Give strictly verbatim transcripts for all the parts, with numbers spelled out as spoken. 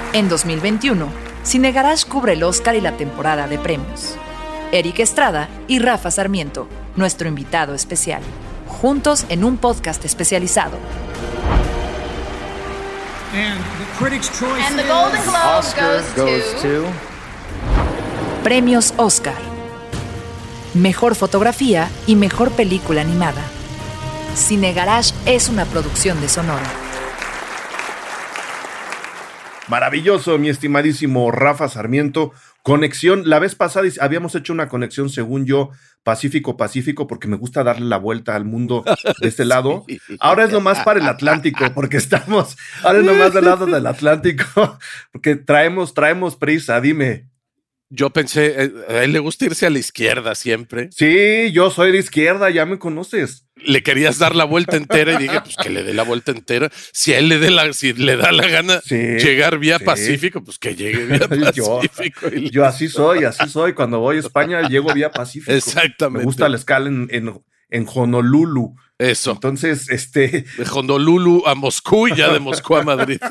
En dos mil veintiuno, Cine Garage cubre el Oscar y la temporada de premios. Eric Estrada y Rafa Sarmiento, nuestro invitado especial, juntos en un podcast especializado. And the Critics' Choice And the Golden Globe Oscar goes, goes to... to... Premios Oscar. Mejor fotografía y mejor película animada. Cine Garage es una producción de Sonora. Maravilloso, mi estimadísimo Rafa Sarmiento. Conexión, la vez pasada habíamos hecho una conexión, según yo, Pacífico-Pacífico, porque me gusta darle la vuelta al mundo de este lado. Sí. Ahora es nomás para el Atlántico, porque estamos, ahora es nomás del lado del Atlántico, porque traemos, traemos prisa, dime. Yo pensé, a él le gusta irse a la izquierda siempre. Sí, yo soy de izquierda, ya me conoces. Le querías dar la vuelta entera y dije, pues que le dé la vuelta entera. Si a él le, dé la, si le da la gana sí, llegar vía sí. Pacífico, pues que llegue vía Pacífico. yo, y... yo así soy, así soy. Cuando voy a España, llego vía Pacífico. Exactamente. Me gusta la escala en, en, en Honolulu. Eso. Entonces, este... De Honolulu a Moscú y ya de Moscú a Madrid.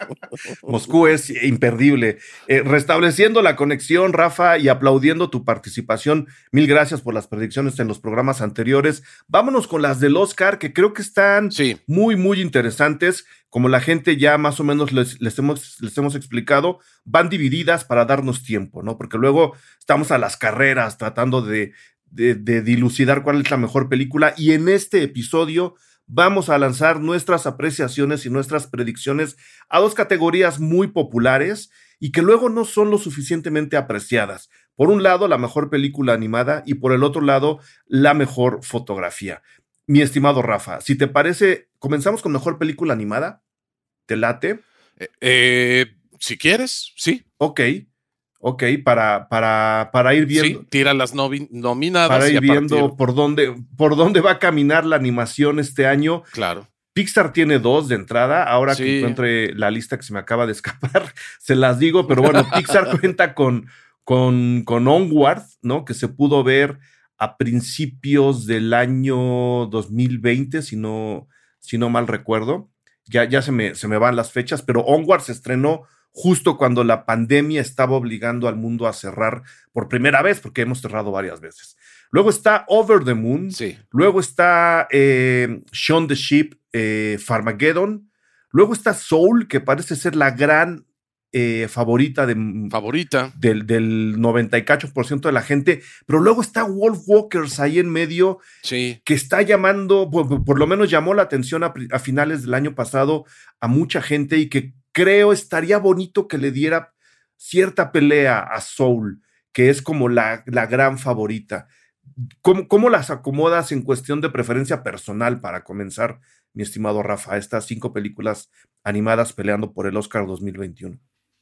Moscú es imperdible. Eh, restableciendo la conexión, Rafa, y aplaudiendo tu participación. Mil gracias por las predicciones en los programas anteriores. Vámonos con las del Oscar, que creo que están sí. muy, muy interesantes. Como la gente ya más o menos les, les, hemos, les hemos explicado, van divididas para darnos tiempo, ¿no? Porque luego estamos a las carreras tratando de... De, de dilucidar cuál es la mejor película, y en este episodio vamos a lanzar nuestras apreciaciones y nuestras predicciones a dos categorías muy populares y que luego no son lo suficientemente apreciadas. Por un lado, la mejor película animada, y por el otro lado, la mejor fotografía. Mi estimado Rafa, si te parece, comenzamos con mejor película animada. ¿Te late? Eh, eh, si quieres, sí. Ok. Ok, para, para, para ir viendo. Sí, tira las novi- nominadas. Para ir y viendo partir... por dónde, por dónde va a caminar la animación este año. Claro. Pixar tiene dos de entrada. Ahora sí. que encuentre la lista que se me acaba de escapar, se las digo, pero bueno, Pixar cuenta con, con, con Onward, ¿no? Que se pudo ver a principios del año dos mil veinte, si no, si no mal recuerdo. Ya, ya se me, se me van las fechas, pero Onward se estrenó justo cuando la pandemia estaba obligando al mundo a cerrar por primera vez, porque hemos cerrado varias veces. Luego está Over the Moon, sí. Luego está eh, Shaun the Sheep, eh, Farmageddon, luego está Soul, que parece ser la gran eh, favorita, de, favorita. Del, del noventa y ocho por ciento de la gente, pero luego está Wolf Walkers ahí en medio, sí. que está llamando, por, por lo menos llamó la atención a, a finales del año pasado a mucha gente, y que creo estaría bonito que le diera cierta pelea a Soul, que es como la, la gran favorita. ¿Cómo, ¿Cómo las acomodas en cuestión de preferencia personal para comenzar, mi estimado Rafa, estas cinco películas animadas peleando por el Oscar dos mil veintiuno?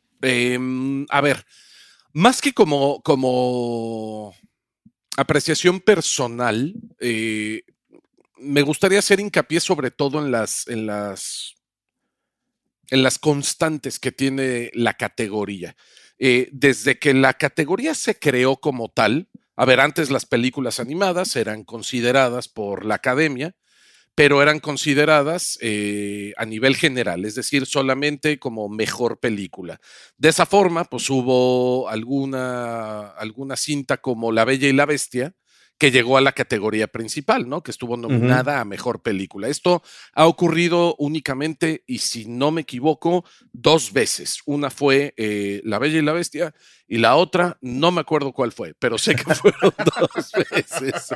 Eh, a ver, más que como, como apreciación personal, eh, me gustaría hacer hincapié sobre todo en las... En las en las constantes que tiene la categoría. Eh, desde que la categoría se creó como tal, a ver, antes las películas animadas eran consideradas por la academia, pero eran consideradas eh, a nivel general, es decir, solamente como mejor película. De esa forma, pues hubo alguna, alguna cinta como La Bella y la Bestia, que llegó a la categoría principal, ¿no? Que estuvo nominada uh-huh. a mejor película. Esto ha ocurrido únicamente, y si no me equivoco, dos veces. Una fue eh, La Bella y la Bestia, y la otra, no me acuerdo cuál fue, pero sé que fueron dos veces.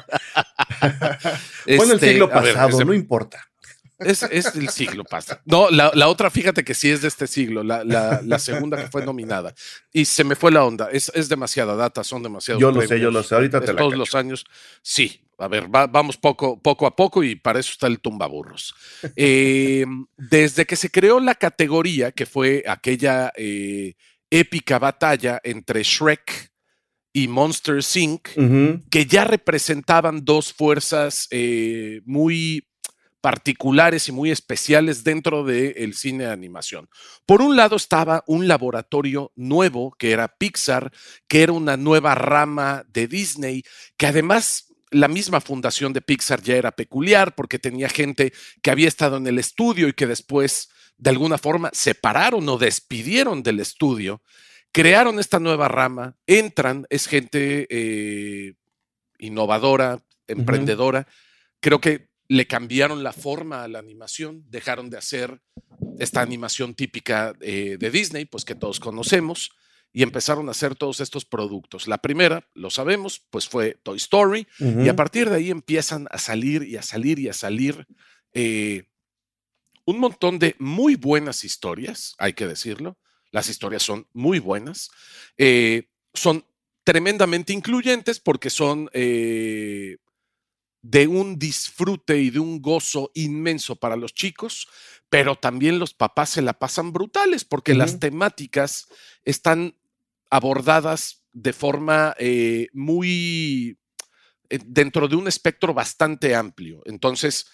Bueno, este, el siglo pasado, ver, ese, no importa. Es, es del siglo pasado. No, la, la otra, fíjate que sí es de este siglo, la, la, la segunda que fue nominada. Y se me fue la onda. Es, es demasiada data, son demasiados Yo premios. lo sé, yo lo sé. Ahorita te la todos cacho. los años. Sí, a ver, va, vamos poco, poco a poco, y para eso está el tumbaburros. Eh, desde que se creó la categoría, que fue aquella eh, épica batalla entre Shrek y Monsters incorporated, uh-huh. que ya representaban dos fuerzas eh, muy particulares y muy especiales dentro del cine de animación. Por un lado estaba un laboratorio nuevo, que era Pixar, que era una nueva rama de Disney, que además la misma fundación de Pixar ya era peculiar, porque tenía gente que había estado en el estudio y que después de alguna forma separaron o despidieron del estudio, crearon esta nueva rama, entran, es gente eh, innovadora, emprendedora. Uh-huh. Creo que le cambiaron la forma a la animación, dejaron de hacer esta animación típica eh, de Disney, pues que todos conocemos, y empezaron a hacer todos estos productos. La primera, lo sabemos, pues fue Toy Story, uh-huh. y a partir de ahí empiezan a salir y a salir y a salir eh, un montón de muy buenas historias, hay que decirlo. Las historias son muy buenas, eh, son tremendamente incluyentes porque son eh, de un disfrute y de un gozo inmenso para los chicos, pero también los papás se la pasan brutales porque uh-huh. las temáticas están abordadas de forma eh, muy eh, dentro de un espectro bastante amplio. Entonces,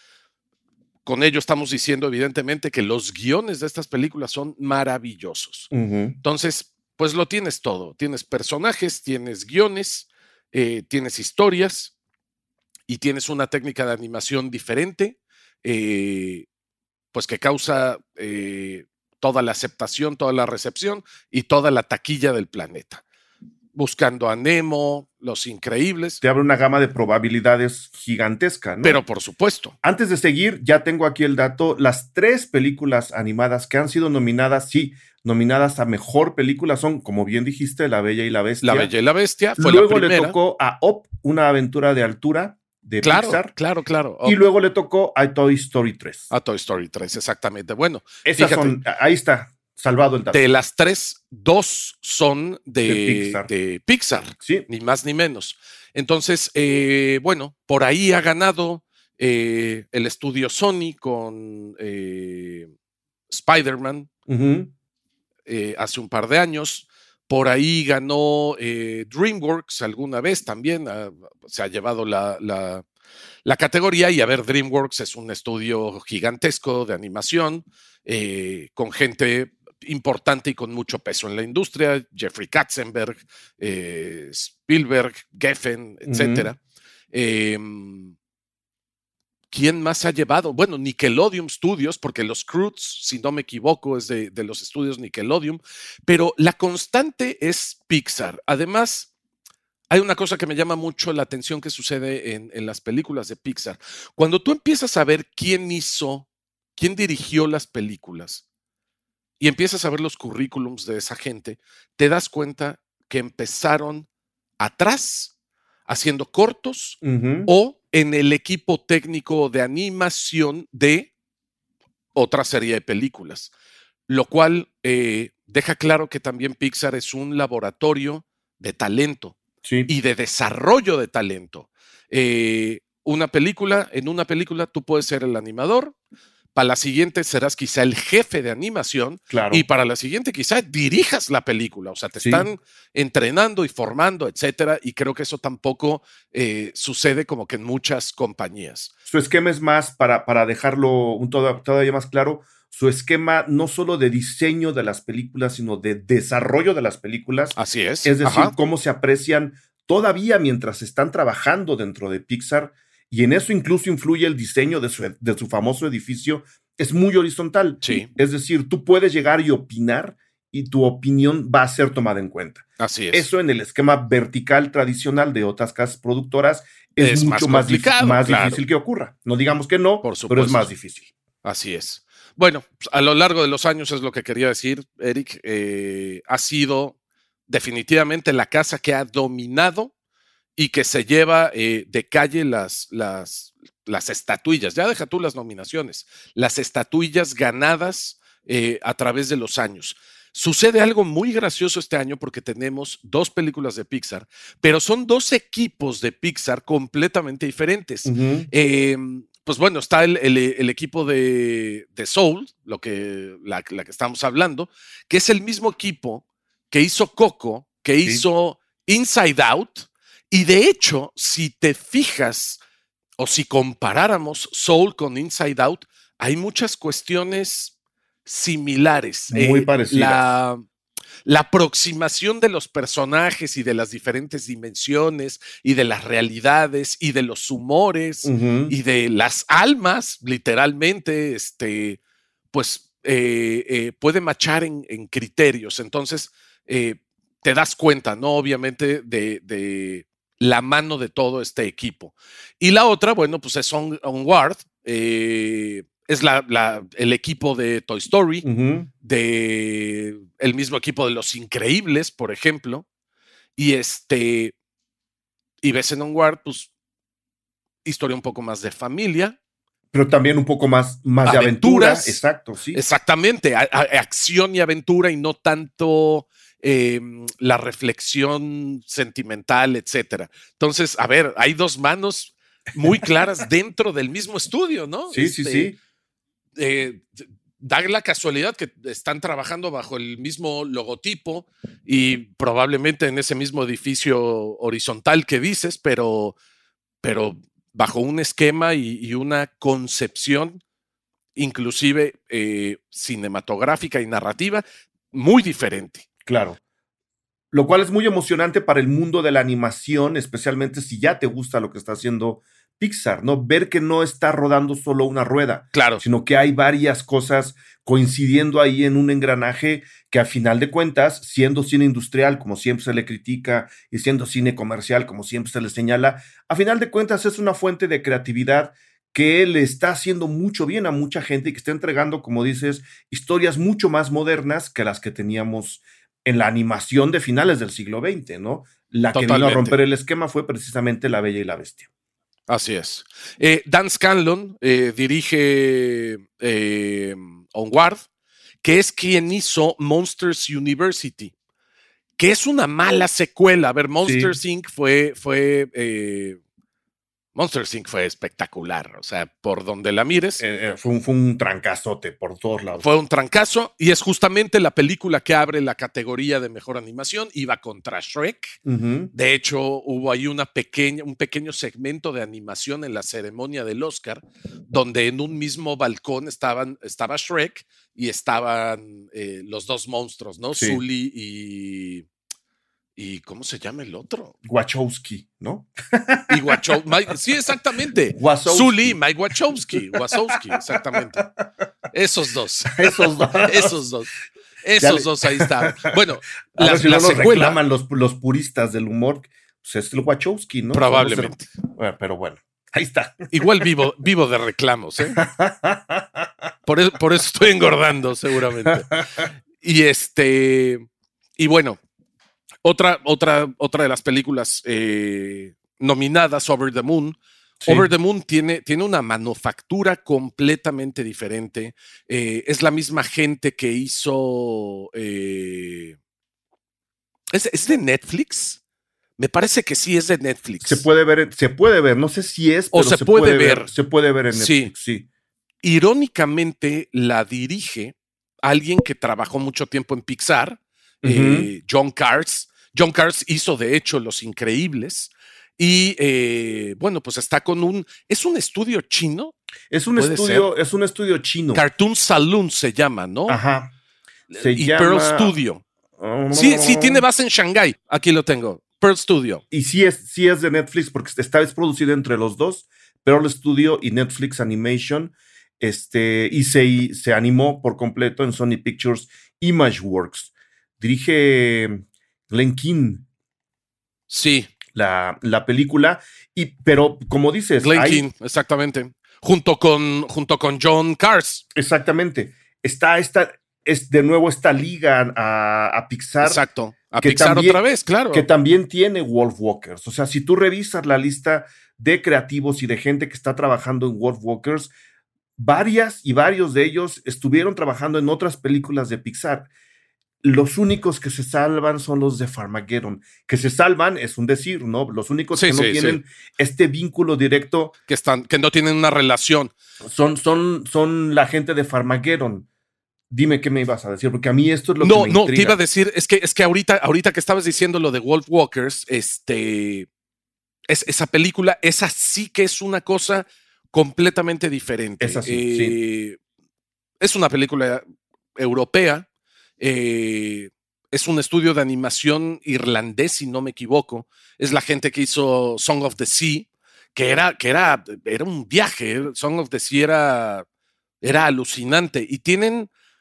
con ello estamos diciendo evidentemente que los guiones de estas películas son maravillosos. Uh-huh. Entonces, pues lo tienes todo. Tienes personajes, tienes guiones, eh, tienes historias y tienes una técnica de animación diferente, eh, pues que causa eh, toda la aceptación, toda la recepción y toda la taquilla del planeta. Buscando a Nemo, Los Increíbles. Te abre una gama de probabilidades gigantesca, ¿no? Pero por supuesto. Antes de seguir, ya tengo aquí el dato. Las tres películas animadas que han sido nominadas, sí, nominadas a Mejor Película son, como bien dijiste, La Bella y la Bestia. La Bella y la Bestia fue luego la primera. Le tocó a Up, Una aventura de altura, de claro, Pixar. Claro, claro. Y luego le tocó a Toy Story tres. A Toy Story tres, exactamente. Bueno, esas fíjate, son, ahí está. Salvado el dato. De las tres, dos son de, de Pixar, de Pixar sí. Ni más ni menos. Entonces, eh, bueno, por ahí ha ganado eh, el estudio Sony con eh, Spider-Man uh-huh. eh, hace un par de años. Por ahí ganó eh, DreamWorks alguna vez también. A, se ha llevado la, la, la categoría. Y a ver, DreamWorks es un estudio gigantesco de animación eh, con gente importante y con mucho peso en la industria, Jeffrey Katzenberg, eh, Spielberg, Geffen, etcétera. Uh-huh. Eh, ¿Quién más ha llevado? Bueno, Nickelodeon Studios, porque los Croods, si no me equivoco, es de, de los estudios Nickelodeon, pero la constante es Pixar. Además, hay una cosa que me llama mucho la atención que sucede en, en las películas de Pixar. Cuando tú empiezas a ver quién hizo, quién dirigió las películas, y empiezas a ver los currículums de esa gente, te das cuenta que empezaron atrás haciendo cortos uh-huh. o en el equipo técnico de animación de otra serie de películas, lo cual eh, deja claro que también Pixar es un laboratorio de talento sí. y de desarrollo de talento. Eh, una película, en una película tú puedes ser el animador, para la siguiente serás quizá el jefe de animación claro. y para la siguiente quizá dirijas la película. O sea, te sí. están entrenando y formando, etcétera. Y creo que eso tampoco eh, sucede como que en muchas compañías. Su esquema es más, para, para dejarlo un todo, todavía más claro, su esquema no solo de diseño de las películas, sino de desarrollo de las películas. Así es. Es decir, Ajá. cómo se aprecian todavía mientras están trabajando dentro de Pixar. Y en eso incluso influye el diseño de su, de su famoso edificio. Es muy horizontal. Sí. Es decir, tú puedes llegar y opinar y tu opinión va a ser tomada en cuenta. Así es. Eso en el esquema vertical tradicional de otras casas productoras es, es mucho más, complicado, más claro. difícil que ocurra. No digamos que no, Por supuesto. pero es más difícil. Así es. Bueno, a lo largo de los años es lo que quería decir, Eric. Eh, ha sido definitivamente la casa que ha dominado y que se lleva eh, de calle las, las, las estatuillas, ya deja tú las nominaciones, las estatuillas ganadas eh, a través de los años. Sucede algo muy gracioso este año porque tenemos dos películas de Pixar, pero son dos equipos de Pixar completamente diferentes. Uh-huh. Eh, pues bueno, está el, el, el equipo de, de Soul, lo que, la, la que estamos hablando, que es el mismo equipo que hizo Coco, que sí. hizo Inside Out. Y de hecho, si te fijas o si comparáramos Soul con Inside Out, hay muchas cuestiones similares. Muy eh, parecidas. La, la aproximación de los personajes y de las diferentes dimensiones y de las realidades y de los humores uh-huh. y de las almas, literalmente, este, pues eh, eh, puede machar en, en criterios. Entonces, eh, te das cuenta, ¿no? Obviamente, de, de la mano de todo este equipo. Y la otra, bueno, pues es On, Onward, eh, es la, la, el equipo de Toy Story, uh-huh. de el mismo equipo de Los Increíbles, por ejemplo, y este, y ves en Onward, pues, historia un poco más de familia. Pero también un poco más, más de aventura. Exacto, sí. Exactamente, a, a, acción y aventura y no tanto eh, la reflexión sentimental, etcétera. Entonces, a ver, hay dos manos muy claras dentro del mismo estudio, ¿no? Sí, este, sí, sí. Eh, da la casualidad que están trabajando bajo el mismo logotipo y probablemente en ese mismo edificio horizontal que dices, pero, pero bajo un esquema y, y una concepción inclusive eh, cinematográfica y narrativa muy diferente. Claro. Lo cual es muy emocionante para el mundo de la animación, especialmente si ya te gusta lo que está haciendo Pixar, ¿no? Ver que no está rodando solo una rueda, claro, sino que hay varias cosas coincidiendo ahí en un engranaje que a final de cuentas, siendo cine industrial, como siempre se le critica, y siendo cine comercial, como siempre se le señala, a final de cuentas es una fuente de creatividad que le está haciendo mucho bien a mucha gente y que está entregando, como dices, historias mucho más modernas que las que teníamos en la animación de finales del siglo veinte, ¿no? La Totalmente. que vino a romper el esquema fue precisamente La Bella y la Bestia. Así es. Eh, Dan Scanlon eh, dirige eh, Onward, que es quien hizo Monsters University, que es una mala secuela. A ver, Monsters sí. incorporated fue... fue eh, Monsters incorporated fue espectacular, o sea, por donde la mires. Eh, eh, fue, un, fue un trancazote por todos lados. Fue un trancazo y es justamente la película que abre la categoría de mejor animación. Iba contra Shrek. Uh-huh. De hecho, hubo ahí una pequeña, un pequeño segmento de animación en la ceremonia del Oscar, donde en un mismo balcón estaban, estaba Shrek y estaban eh, los dos monstruos, ¿no? Sí. Sully y... ¿Y cómo se llama el otro? Wachowski, ¿no? Y Wachowski. Sí, exactamente. Wazowski. Sully y Mike Wachowski. Wazowski, exactamente. Esos dos. Esos dos. Esos dos. Esos le... dos ahí están. Bueno, a la, ver si la no secuela. Nos reclaman los, los puristas del humor. Pues es el Wachowski, ¿no? Probablemente. Bueno, pero bueno, ahí está. Igual vivo, vivo de reclamos, ¿eh? Por eso, por eso estoy engordando, seguramente. Y este. Y bueno. Otra, otra, otra de las películas eh, nominadas, Over the Moon. Sí. Over the Moon tiene, tiene una manufactura completamente diferente. Eh, es la misma gente que hizo... Eh, ¿es, ¿Es de Netflix? Me parece que sí es de Netflix. Se puede ver, se puede ver. No sé si es, pero o se, se puede, puede ver. ver. Se puede ver en Netflix, sí. sí. Irónicamente, la dirige alguien que trabajó mucho tiempo en Pixar, uh-huh. eh, John Cars. John Cars hizo, de hecho, Los Increíbles. Y, eh, bueno, pues está con un... ¿Es un estudio chino? Es un estudio, ser? es un estudio chino. Cartoon Saloon se llama, ¿no? Ajá. Se y llama... Pearl Studio. Oh. Sí, sí, tiene base en Shanghái. Aquí lo tengo. Pearl Studio. Y sí es, sí es de Netflix porque está es producido entre los dos. Pearl Studio y Netflix Animation. Este, y se, se animó por completo en Sony Pictures Imageworks. Dirige... Glen Keane. Sí. La, la película. Y, pero, como dices. Glen hay... Keane, exactamente. Junto con, junto con John Cars. Exactamente. Está esta, es de nuevo esta liga a, a Pixar. Exacto. A Pixar también, otra vez, claro. Que también tiene Wolfwalkers. O sea, si tú revisas la lista de creativos y de gente que está trabajando en Wolfwalkers, varias y varios de ellos estuvieron trabajando en otras películas de Pixar. Los únicos que se salvan son los de Farmageddon. Que se salvan es un decir, ¿no? Los únicos sí, que no sí, tienen sí. este vínculo directo. Que, están, que no tienen una relación. Son, son, son la gente de Farmageddon. Dime qué me ibas a decir, porque a mí esto es lo no, que me no, intriga. No, te iba a decir, es que, es que ahorita, ahorita que estabas diciendo lo de Wolfwalkers, este, es, esa película, esa sí que es una cosa completamente diferente. Es así, eh, sí. Es una película europea. Eh, es un estudio de animación irlandés, si no me equivoco. Es la gente que hizo Song of the Sea, que era, que era, era un viaje. Song of the Sea era, era alucinante. Y tienen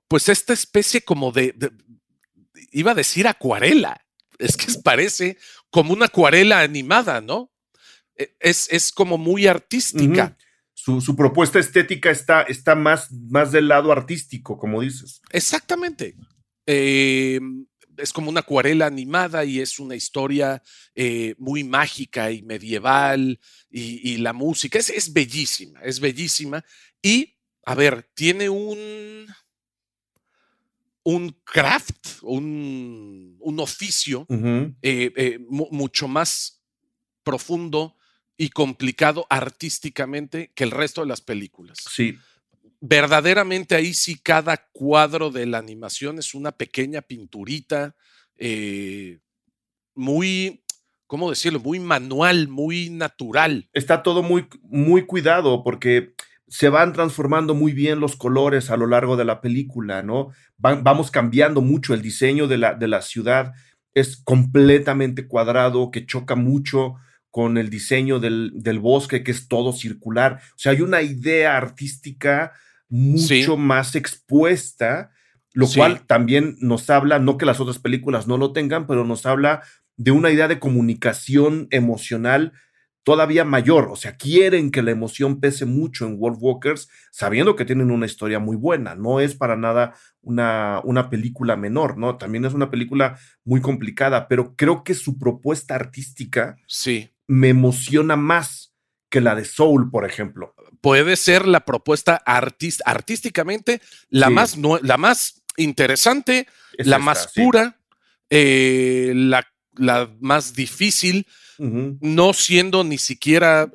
pues esta especie como de, de, iba a decir acuarela, es que parece como una acuarela animada, ¿no? Es, es como muy artística. Uh-huh. Su, su propuesta estética está, está más, más del lado artístico, como dices. Exactamente. Eh, es como una acuarela animada y es una historia eh, muy mágica y medieval y, y la música es, es bellísima, es bellísima. Y, a ver, tiene un, un craft, un, un oficio uh-huh. eh, eh, mu- mucho más profundo y complicado artísticamente que el resto de las películas. Sí. Verdaderamente ahí sí cada cuadro de la animación es una pequeña pinturita eh, muy, ¿cómo decirlo? Muy manual, muy natural. Está todo muy, muy cuidado porque se van transformando muy bien los colores a lo largo de la película, ¿no? Van, vamos cambiando mucho el diseño de la, de la ciudad. Es completamente cuadrado, que choca mucho con el diseño del, del bosque, que es todo circular. O sea, hay una idea artística mucho sí. más expuesta, lo sí. cual también nos habla, no que las otras películas no lo tengan, pero nos habla de una idea de comunicación emocional todavía mayor. O sea, quieren que la emoción pese mucho en Wolf Walkers, sabiendo que tienen una historia muy buena. No es para nada una, una película menor, ¿no? También es una película muy complicada, pero creo que su propuesta artística sí. me emociona más que la de Soul, por ejemplo. Puede ser la propuesta artist, artísticamente la, sí. más, no, la más interesante, es la esta, más pura, sí. eh, la, la más difícil, uh-huh. no siendo ni siquiera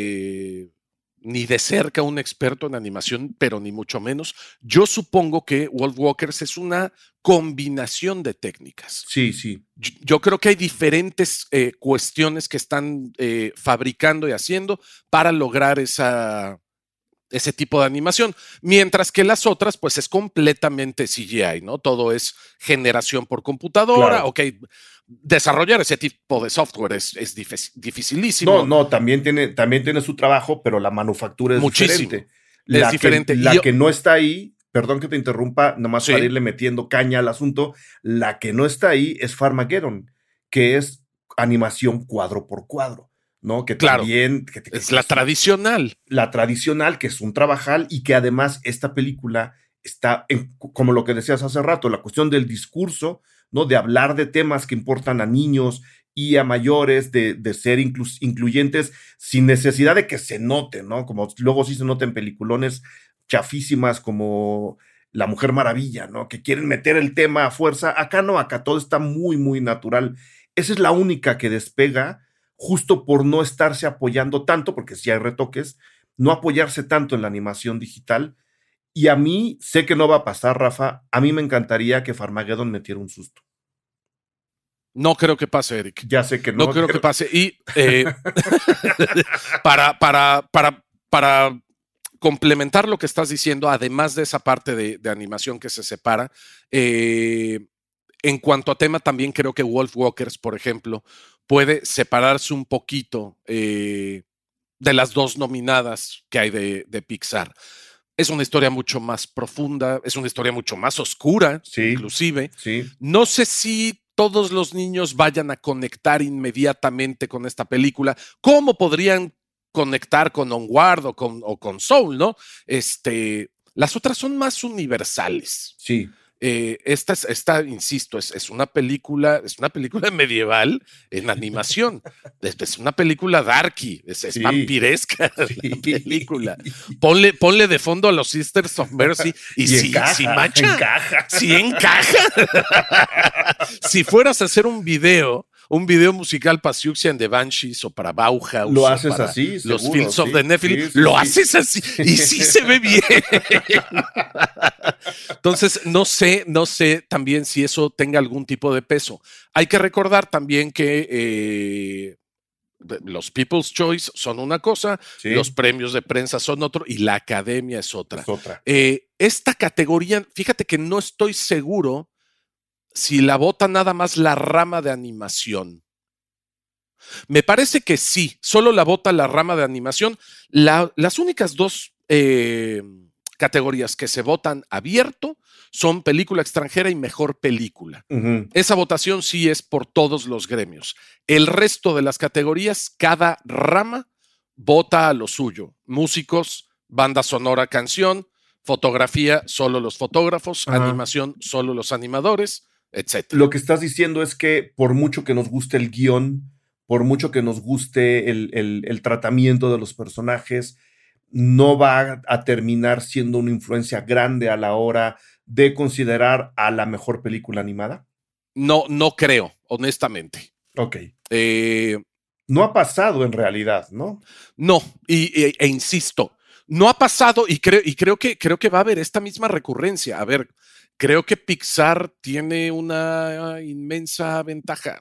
eh, ni de cerca un experto en animación, pero ni mucho menos. Yo supongo que Wolf Walkers es una combinación de técnicas. Sí, sí. Yo, yo creo que hay diferentes eh, cuestiones que están eh, fabricando y haciendo para lograr esa, ese tipo de animación, mientras que las otras, pues es completamente C G I, ¿no? Todo es generación por computadora, claro. Ok. Desarrollar ese tipo de software es, es difícil, dificilísimo. No, no, también tiene, también tiene su trabajo, pero la manufactura es Muchísimo. diferente. Es la diferente. Que, la yo, que no está ahí, perdón que te interrumpa, nomás sí. para irle metiendo caña al asunto, la que no está ahí es Farmageddon, que es animación cuadro por cuadro, ¿no? Que claro, también... Que, que, es que la es tradicional. La tradicional, que es un trabajal y que además esta película está, en, como lo que decías hace rato, la cuestión del discurso, ¿no? De hablar de temas que importan a niños y a mayores, de, de ser inclu incluyentes sin necesidad de que se note, ¿no? Como luego sí se nota en peliculones chafísimas como La Mujer Maravilla, ¿no? Que quieren meter el tema a fuerza. Acá no, acá todo está muy, muy natural. Esa es la única que despega justo por no estarse apoyando tanto, porque sí hay retoques, no apoyarse tanto en la animación digital. Y a mí, sé que no va a pasar, Rafa, a mí me encantaría que Farmageddon metiera un susto. No creo que pase, Eric. Ya sé que no. No creo que pase. Y eh, para, para, para, para complementar lo que estás diciendo, además de esa parte de, de animación que se separa, eh, en cuanto a tema, también creo que Wolf Walkers, por ejemplo, puede separarse un poquito eh, de las dos nominadas que hay de, de Pixar. Es una historia mucho más profunda, es una historia mucho más oscura, sí, inclusive. Sí. No sé si todos los niños vayan a conectar inmediatamente con esta película. ¿Cómo podrían conectar con Onward o con, o con Soul, no? Este, las otras son más universales. Sí. Eh, esta, esta, insisto, es, es una película, es una película medieval en animación. Es, es una película darky, es, es sí. vampiresca sí. la película. Ponle, ponle de fondo a los Sisters of Mercy y, y si, encaja, si macha, encaja. si encaja. Si fueras a hacer un video, un video musical para Siouxsie and the Banshees o para Bauhaus, lo haces para así, los seguro, Fields sí, of the Nephilim, sí, sí, lo sí. haces así y sí se ve bien. Entonces, no sé, no sé también si eso tenga algún tipo de peso. Hay que recordar también que eh, los People's Choice son una cosa, sí. los premios de prensa son otro y la academia es otra. Es otra. Eh, esta categoría, fíjate que no estoy seguro si la vota nada más la rama de animación. Me parece que sí, solo la vota la rama de animación. La, las únicas dos eh, categorías que se votan abierto son película extranjera y mejor película. Uh-huh. Esa votación sí es por todos los gremios. El resto de las categorías, cada rama vota a lo suyo. Músicos, banda sonora, canción, fotografía, solo los fotógrafos, Ajá. animación, solo los animadores, etcétera. Lo que estás diciendo es que por mucho que nos guste el guión, por mucho que nos guste el, el, el tratamiento de los personajes, no va a terminar siendo una influencia grande a la hora de considerar a la mejor película animada. No, no creo, honestamente. Ok. Eh, no ha pasado en realidad, ¿no? No, y, e, e insisto, no ha pasado y creo, y creo que creo que va a haber esta misma recurrencia. A ver, creo que Pixar tiene una inmensa ventaja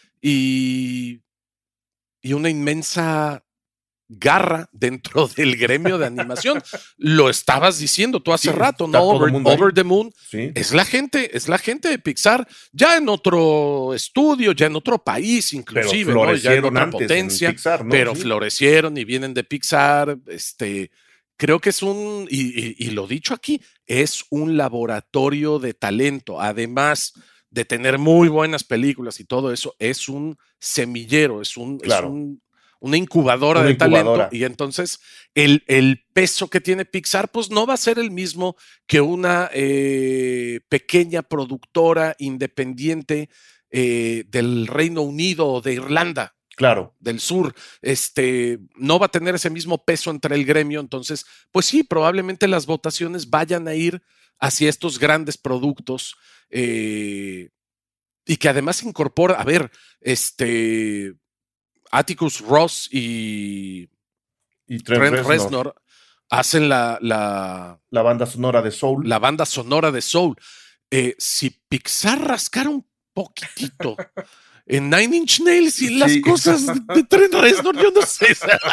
y, y una inmensa garra dentro del gremio de animación. Lo estabas diciendo tú hace sí, rato, ¿no? Over, Over the Moon sí. es la gente, es la gente de Pixar, ya en otro estudio, ya en otro país, inclusive, pero ¿no? Ya en otra antes potencia, en Pixar, ¿no? pero sí. florecieron y vienen de Pixar. Este, creo que es un, y, y, y lo dicho aquí, es un laboratorio de talento. Además de tener muy buenas películas y todo eso, es un semillero, es un, claro. es un una incubadora una de incubadora. talento, y entonces el, el peso que tiene Pixar pues no va a ser el mismo que una eh, pequeña productora independiente eh, del Reino Unido o de Irlanda. Claro. Del sur, este, no va a tener ese mismo peso entre el gremio. Entonces, pues sí, probablemente las votaciones vayan a ir hacia estos grandes productos eh, y que además incorpora, a ver, este... Atticus Ross y, y Trent, Trent Reznor. Reznor hacen la, la, la banda sonora de Soul. La banda sonora de Soul. Eh, si Pixar rascara un poquitito en Nine Inch Nails y sí. las cosas de, de Trent Reznor, yo no sé.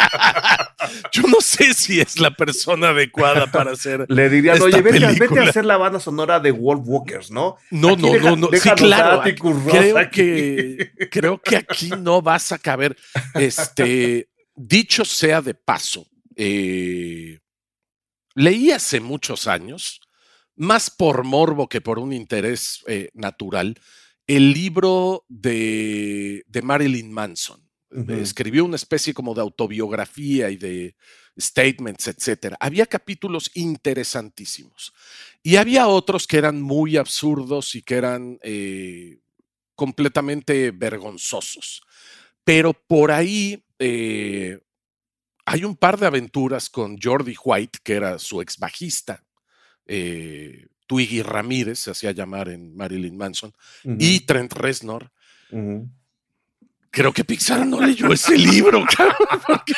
Yo no sé si es la persona adecuada para hacer. Le dirían, esta oye, vete, vete a hacer la banda sonora de Wolf Walkers, ¿no? No, aquí no, deja, no, no. Sí, claro. Creo aquí. que, creo que aquí no vas a caber. Este, dicho sea de paso, eh, leí hace muchos años, más por morbo que por un interés eh, natural, el libro de, de Marilyn Manson. Uh-huh. Escribió una especie como de autobiografía y de statements, etcétera. Había capítulos interesantísimos y había otros que eran muy absurdos y que eran eh, completamente vergonzosos. Pero por ahí eh, hay un par de aventuras con Jordi White, que era su ex bajista, eh, Twiggy Ramírez, se hacía llamar en Marilyn Manson, uh-huh. y Trent Reznor. Uh-huh. Creo que Pixar no leyó ese libro, cabrón. Porque...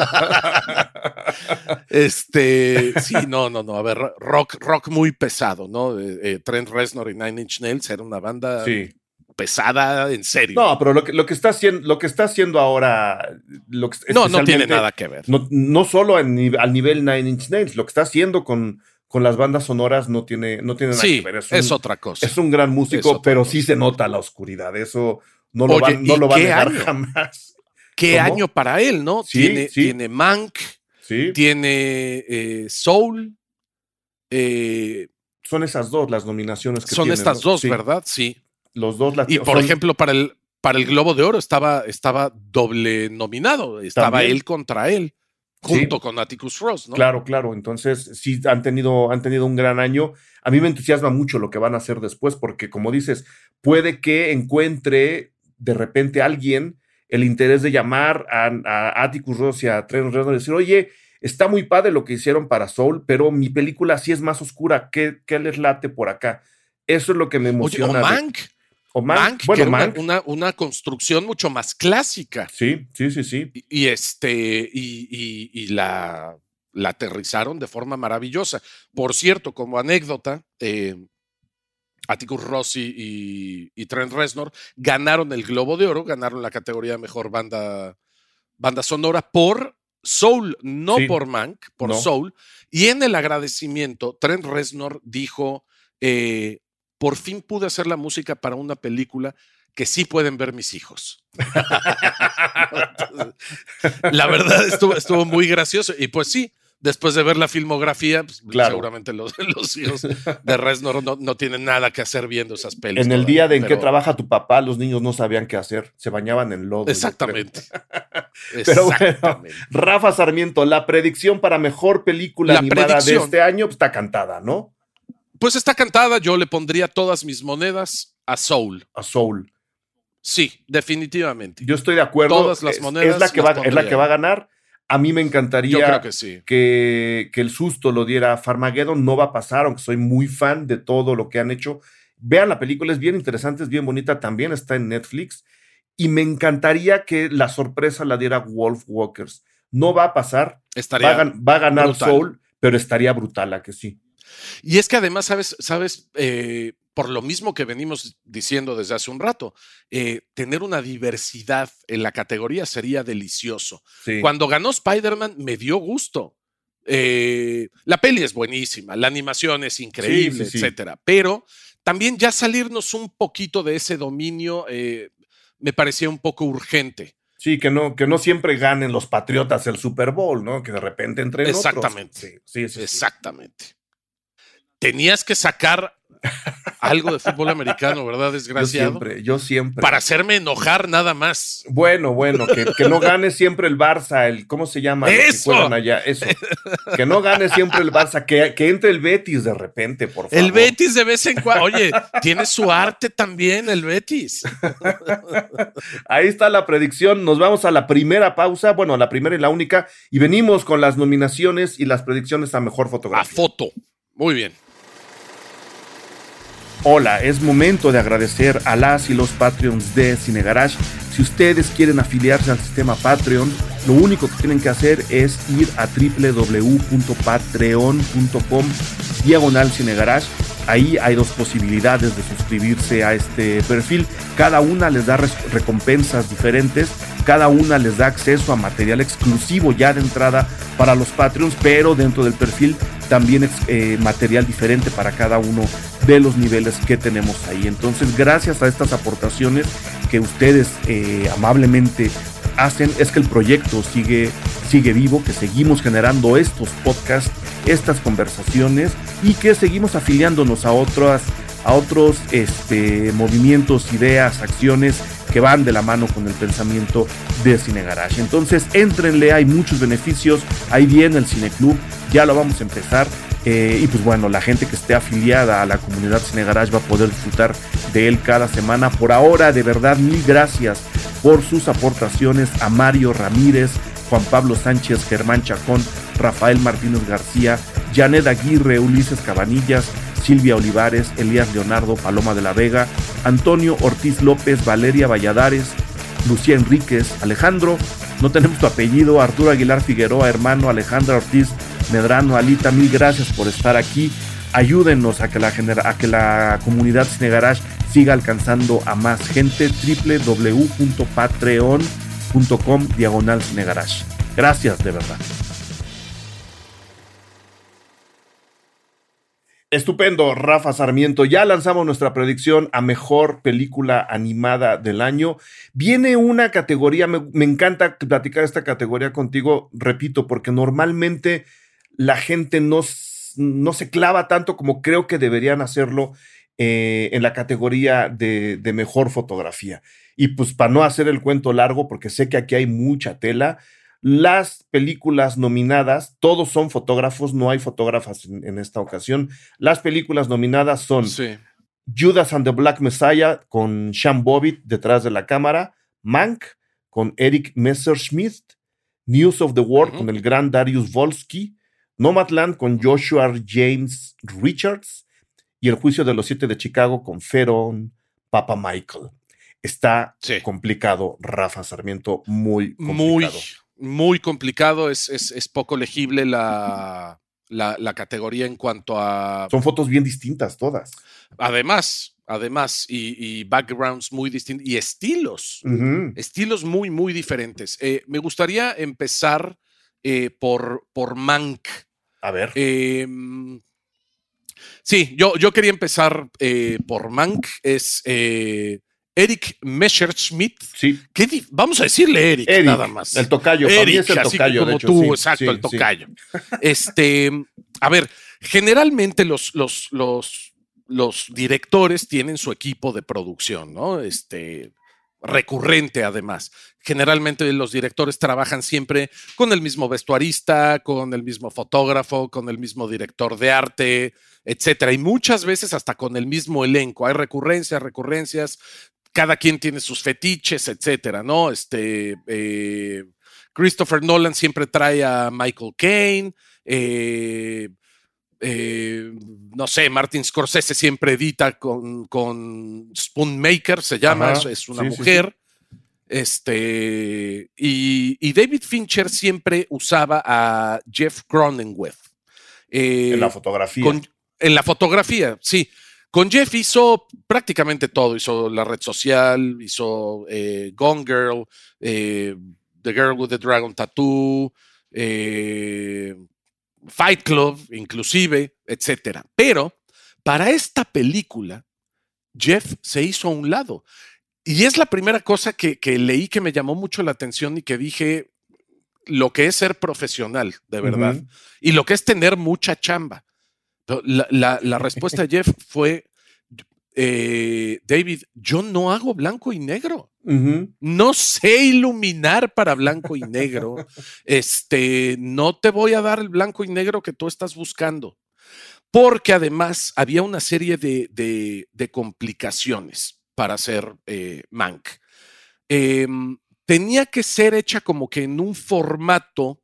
este, sí, no, no, no. A ver, rock, rock muy pesado, ¿no? Eh, eh, Trent Reznor y Nine Inch Nails era una banda sí. pesada, en serio. No, pero lo que, lo que está haciendo, lo que está haciendo ahora, lo que, no, no tiene nada que ver. No, no solo en, al nivel Nine Inch Nails, lo que está haciendo con con las bandas sonoras no tiene, no tiene nada sí, que ver. Es, es un, otra cosa. Es un gran músico, pero cosa. sí se nota la oscuridad. Eso no lo Oye, va, no lo va a negar año? jamás. ¿Qué ¿Cómo? año para él, no? Sí, tiene, sí. tiene Mank, sí. tiene eh, Soul. Eh, son esas dos las nominaciones que Son tiene, estas ¿no? dos, sí. ¿verdad? Sí. Los dos. La, y por son, ejemplo, para el, para el Globo de Oro estaba, estaba doble nominado. Estaba también. él contra él. Junto sí, con Atticus Ross, ¿no? Claro, claro. Entonces, sí han tenido, han tenido un gran año. A mí me entusiasma mucho lo que van a hacer después, porque como dices, puede que encuentre de repente alguien el interés de llamar a, a Atticus Ross y a Trent Reznor y decir, oye, está muy padre lo que hicieron para Soul, pero mi película sí es más oscura. ¿Qué, qué les late por acá? Eso es lo que me emociona. Oye, o Mank. De, o Mank, Mank, bueno, que era Mank. Una, una, una construcción mucho más clásica. Sí, sí, sí, sí. Y, y este, y, y, y la, la aterrizaron de forma maravillosa. Por cierto, como anécdota, eh, Atticus Ross y, y, y Trent Reznor ganaron el Globo de Oro, ganaron la categoría de mejor banda, banda sonora por Soul, no sí, por Mank, por no. Soul. Y en el agradecimiento, Trent Reznor dijo, eh, por fin pude hacer la música para una película que sí pueden ver mis hijos. Entonces, la verdad estuvo, estuvo muy gracioso. Y pues sí, después de ver la filmografía, pues, claro. seguramente los, los hijos de Reznor no, no tienen nada que hacer viendo esas pelis. En el todavía, día de en pero... que trabaja tu papá, los niños no sabían qué hacer, se bañaban en lodo. Exactamente. Pero Exactamente. bueno, Rafa Sarmiento, la predicción para mejor película La animada predicción. de este año pues, está cantada, ¿no? Pues está cantada, yo le pondría todas mis monedas a Soul. A Soul. Sí, definitivamente. Yo estoy de acuerdo. Todas las es, monedas es la que va, es la que va a ganar. A mí me encantaría Yo creo que, sí. que, que el susto lo diera Farmageddon. No va a pasar, aunque soy muy fan de todo lo que han hecho. Vean la película, es bien interesante, es bien bonita. También está en Netflix. Y me encantaría que la sorpresa la diera Wolf Walkers. No va a pasar. Estaría va, a, va a ganar brutal. Soul, pero estaría brutal, ¿a que sí? Y es que además, sabes, sabes eh, por lo mismo que venimos diciendo desde hace un rato, eh, tener una diversidad en la categoría sería delicioso. Sí. Cuando ganó Spider-Man me dio gusto. Eh, la peli es buenísima, la animación es increíble, sí, sí, sí. etcétera. Pero también ya salirnos un poquito de ese dominio eh, me parecía un poco urgente. Sí, que no, que no siempre ganen los Patriotas el Super Bowl, ¿no? Que de repente entren Exactamente. otros. Sí, sí, sí, Exactamente. Sí. Tenías que sacar algo de fútbol americano, ¿verdad, desgraciado? Yo siempre, yo siempre. Para hacerme enojar nada más. Bueno, bueno, que, que no gane siempre el Barça, el, ¿cómo se llama? ¡Eso! Que juegan allá, eso. Que no gane siempre el Barça, que, que entre el Betis de repente, por favor. El Betis de vez en cuando. Oye, tiene su arte también el Betis. Ahí está la predicción. Nos vamos a la primera pausa, bueno, la primera y la única, y venimos con las nominaciones y las predicciones a mejor fotografía. A foto. Muy bien. Hola, es momento de agradecer a las y los Patreons de Cine Garage. Si ustedes quieren afiliarse al sistema Patreon, lo único que tienen que hacer es ir a doble u doble u doble u punto patreon punto com diagonal Cine Garage. Ahí hay dos posibilidades de suscribirse a este perfil. Cada una les da res- recompensas diferentes. Cada una les da acceso a material exclusivo ya de entrada para los Patreons, pero dentro del perfil también eh, material diferente para cada uno de los niveles que tenemos ahí. Entonces, gracias a estas aportaciones que ustedes eh, amablemente hacen, es que el proyecto sigue, sigue vivo, que seguimos generando estos podcasts, estas conversaciones y que seguimos afiliándonos a otras, a otros este, movimientos, ideas, acciones que van de la mano con el pensamiento de Cine Garage. Entonces, éntrenle, hay muchos beneficios, ahí viene el Cine Club, ya lo vamos a empezar. Eh, y pues bueno, la gente que esté afiliada a la comunidad Cine Garage va a poder disfrutar de él cada semana. Por ahora, de verdad, mil gracias por sus aportaciones a Mario Ramírez, Juan Pablo Sánchez, Germán Chacón, Rafael Martínez García, Janet Aguirre, Ulises Cabanillas, Silvia Olivares, Elías Leonardo, Paloma de la Vega, Antonio Ortiz López, Valeria Valladares, Lucía Enríquez, Alejandro, no tenemos tu apellido, Arturo Aguilar Figueroa, hermano, Alejandra Ortiz Medrano, Alita, mil gracias por estar aquí. Ayúdenos a que la, genera- a que la comunidad Cine Garage siga alcanzando a más gente. doble u doble u doble u punto patreon punto com diagonal Cine Garage. Gracias, de verdad. Estupendo, Rafa Sarmiento. Ya lanzamos nuestra predicción a mejor película animada del año. Viene una categoría, me, me encanta platicar esta categoría contigo, repito, porque normalmente la gente no, no se clava tanto como creo que deberían hacerlo eh, en la categoría de, de mejor fotografía. Y pues para no hacer el cuento largo, porque sé que aquí hay mucha tela, las películas nominadas, todos son fotógrafos, no hay fotógrafas en, en esta ocasión. Las películas nominadas son Sí. Judas and the Black Messiah con Sean Bobbitt detrás de la cámara, Mank con Eric Messerschmidt, News of the World Uh-huh. con el gran Darius Volsky, Nomadland con Joshua James Richards y El Juicio de los Siete de Chicago con Feron Papa Michael. Está Sí. complicado, Rafa Sarmiento, muy Muy, complicado. muy complicado. Es, es, es poco legible la, la, la categoría en cuanto a. Son fotos bien distintas todas. Además, además, y, y backgrounds muy distintos y estilos. Ujú. Estilos muy, muy diferentes. Eh, me gustaría empezar eh, por, por Mank. A ver. Eh, sí, yo, yo quería empezar eh, por Mank. Es, eh, Eric Messerschmidt. Sí. ¿Qué di- Vamos a decirle Eric, Eric, nada más. el tocayo. Para mí Eric, es el así tocayo, como de hecho, tú, sí, exacto, sí, el tocayo. Este, a ver, generalmente los, los, los, los directores tienen su equipo de producción, ¿no? Este, recurrente además. Generalmente los directores trabajan siempre con el mismo vestuarista, con el mismo fotógrafo, con el mismo director de arte, etcétera. Y muchas veces hasta con el mismo elenco. Hay recurrencias, recurrencias. Cada quien tiene sus fetiches, etcétera, ¿no? Este, eh, Christopher Nolan siempre trae a Michael Caine, eh, eh, no sé, Martin Scorsese siempre edita con, con Spoonmaker, se llama, Ajá, es, es una sí, sí, mujer. Este, y, y David Fincher siempre usaba a Jeff Cronenweth. Eh, En la fotografía. Con, en la fotografía, sí. Con Jeff hizo prácticamente todo. Hizo La Red Social, hizo eh, Gone Girl, eh, The Girl with the Dragon Tattoo, eh, Fight Club, inclusive, etcétera. Pero para esta película, Jeff se hizo a un lado. Y es la primera cosa que, que leí que me llamó mucho la atención y que dije lo que es ser profesional, de verdad, Uh-huh. y lo que es tener mucha chamba. La, la, la respuesta de Jeff fue, eh, David, yo no hago blanco y negro. Uh-huh. No sé iluminar para blanco y negro. Este, no te voy a dar el blanco y negro que tú estás buscando. Porque además había una serie de, de, de complicaciones para hacer eh, Mank. Eh, tenía que ser hecha como que en un formato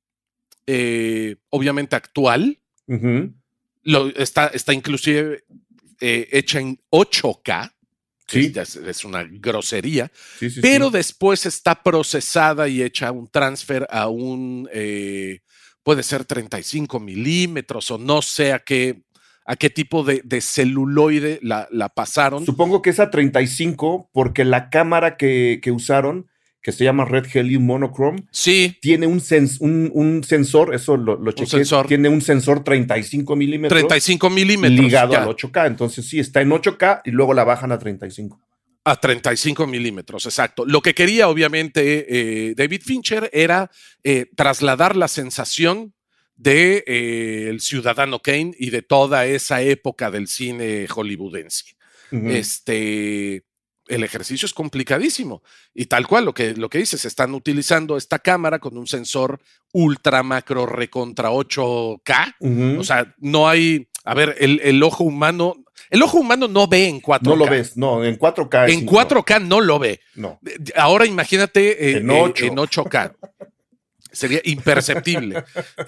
eh, obviamente actual. Uh-huh. Lo, está, está inclusive eh, hecha en ocho K. Sí. Es, es una grosería, Sí, sí, pero sí. después está procesada y hecha un transfer a un, eh, puede ser treinta y cinco milímetros o no sé a qué, a qué tipo de, de celuloide la, la pasaron. Supongo que es a treinta y cinco porque la cámara que, que usaron, que se llama Red Helium Monochrome, Sí, tiene un, sens un, un sensor, eso lo, lo chequé, sensor. tiene un sensor treinta y cinco milímetros treinta y cinco milímetros. ligado ya. al ocho K, entonces sí, está en ocho K y luego la bajan a treinta y cinco. A treinta y cinco milímetros, exacto. Lo que quería, obviamente, eh, David Fincher era eh, trasladar la sensación de eh, El Ciudadano Kane y de toda esa época del cine hollywoodense. Uh-huh. Este, el ejercicio es complicadísimo. Y tal cual, lo que, lo que dices, están utilizando esta cámara con un sensor ultra macro recontra ocho K. Uh-huh. O sea, no hay... A ver, el, el ojo humano... El ojo humano no ve en cuatro K. No lo ves, no, en cuatro K. En cuatro K no lo ve. No. Ahora imagínate eh, En ocho. eh, en ocho K. Sería imperceptible.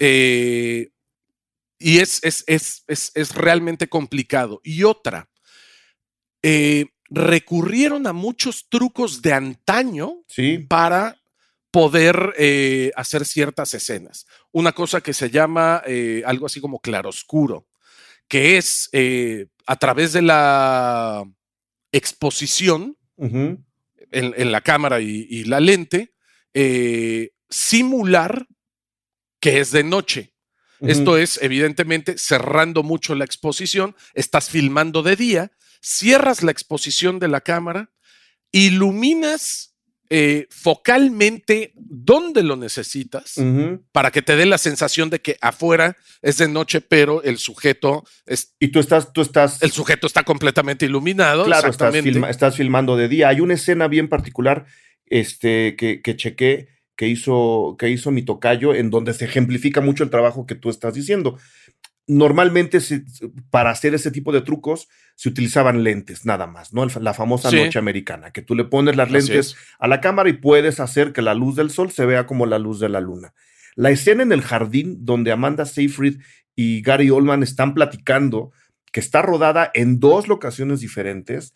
eh, y es, es, es, es, es realmente complicado. Y otra, eh, recurrieron a muchos trucos de antaño Sí. para poder eh, hacer ciertas escenas. Una cosa que se llama eh, algo así como claroscuro, que es eh, a través de la exposición Uh-huh. en, en la cámara y, y la lente, eh, simular que es de noche. Uh-huh. Esto es, evidentemente, cerrando mucho la exposición, estás filmando de día, cierras la exposición de la cámara, iluminas eh, focalmente donde lo necesitas Uh-huh. para que te dé la sensación de que afuera es de noche, pero el sujeto, es, Y tú estás, tú estás. el sujeto está completamente iluminado. Claro, estás, exactamente. filma, estás filmando de día. Hay una escena bien particular este, que, que chequé, que hizo, que hizo mi tocayo, en donde se ejemplifica mucho el trabajo que tú estás diciendo. Normalmente, se, para hacer ese tipo de trucos, se utilizaban lentes, nada más, ¿no? La famosa Sí. noche americana, que tú le pones las Así lentes es. a la cámara y puedes hacer que la luz del sol se vea como la luz de la luna. La escena en el jardín, donde Amanda Seyfried y Gary Oldman están platicando, que está rodada en dos locaciones diferentes,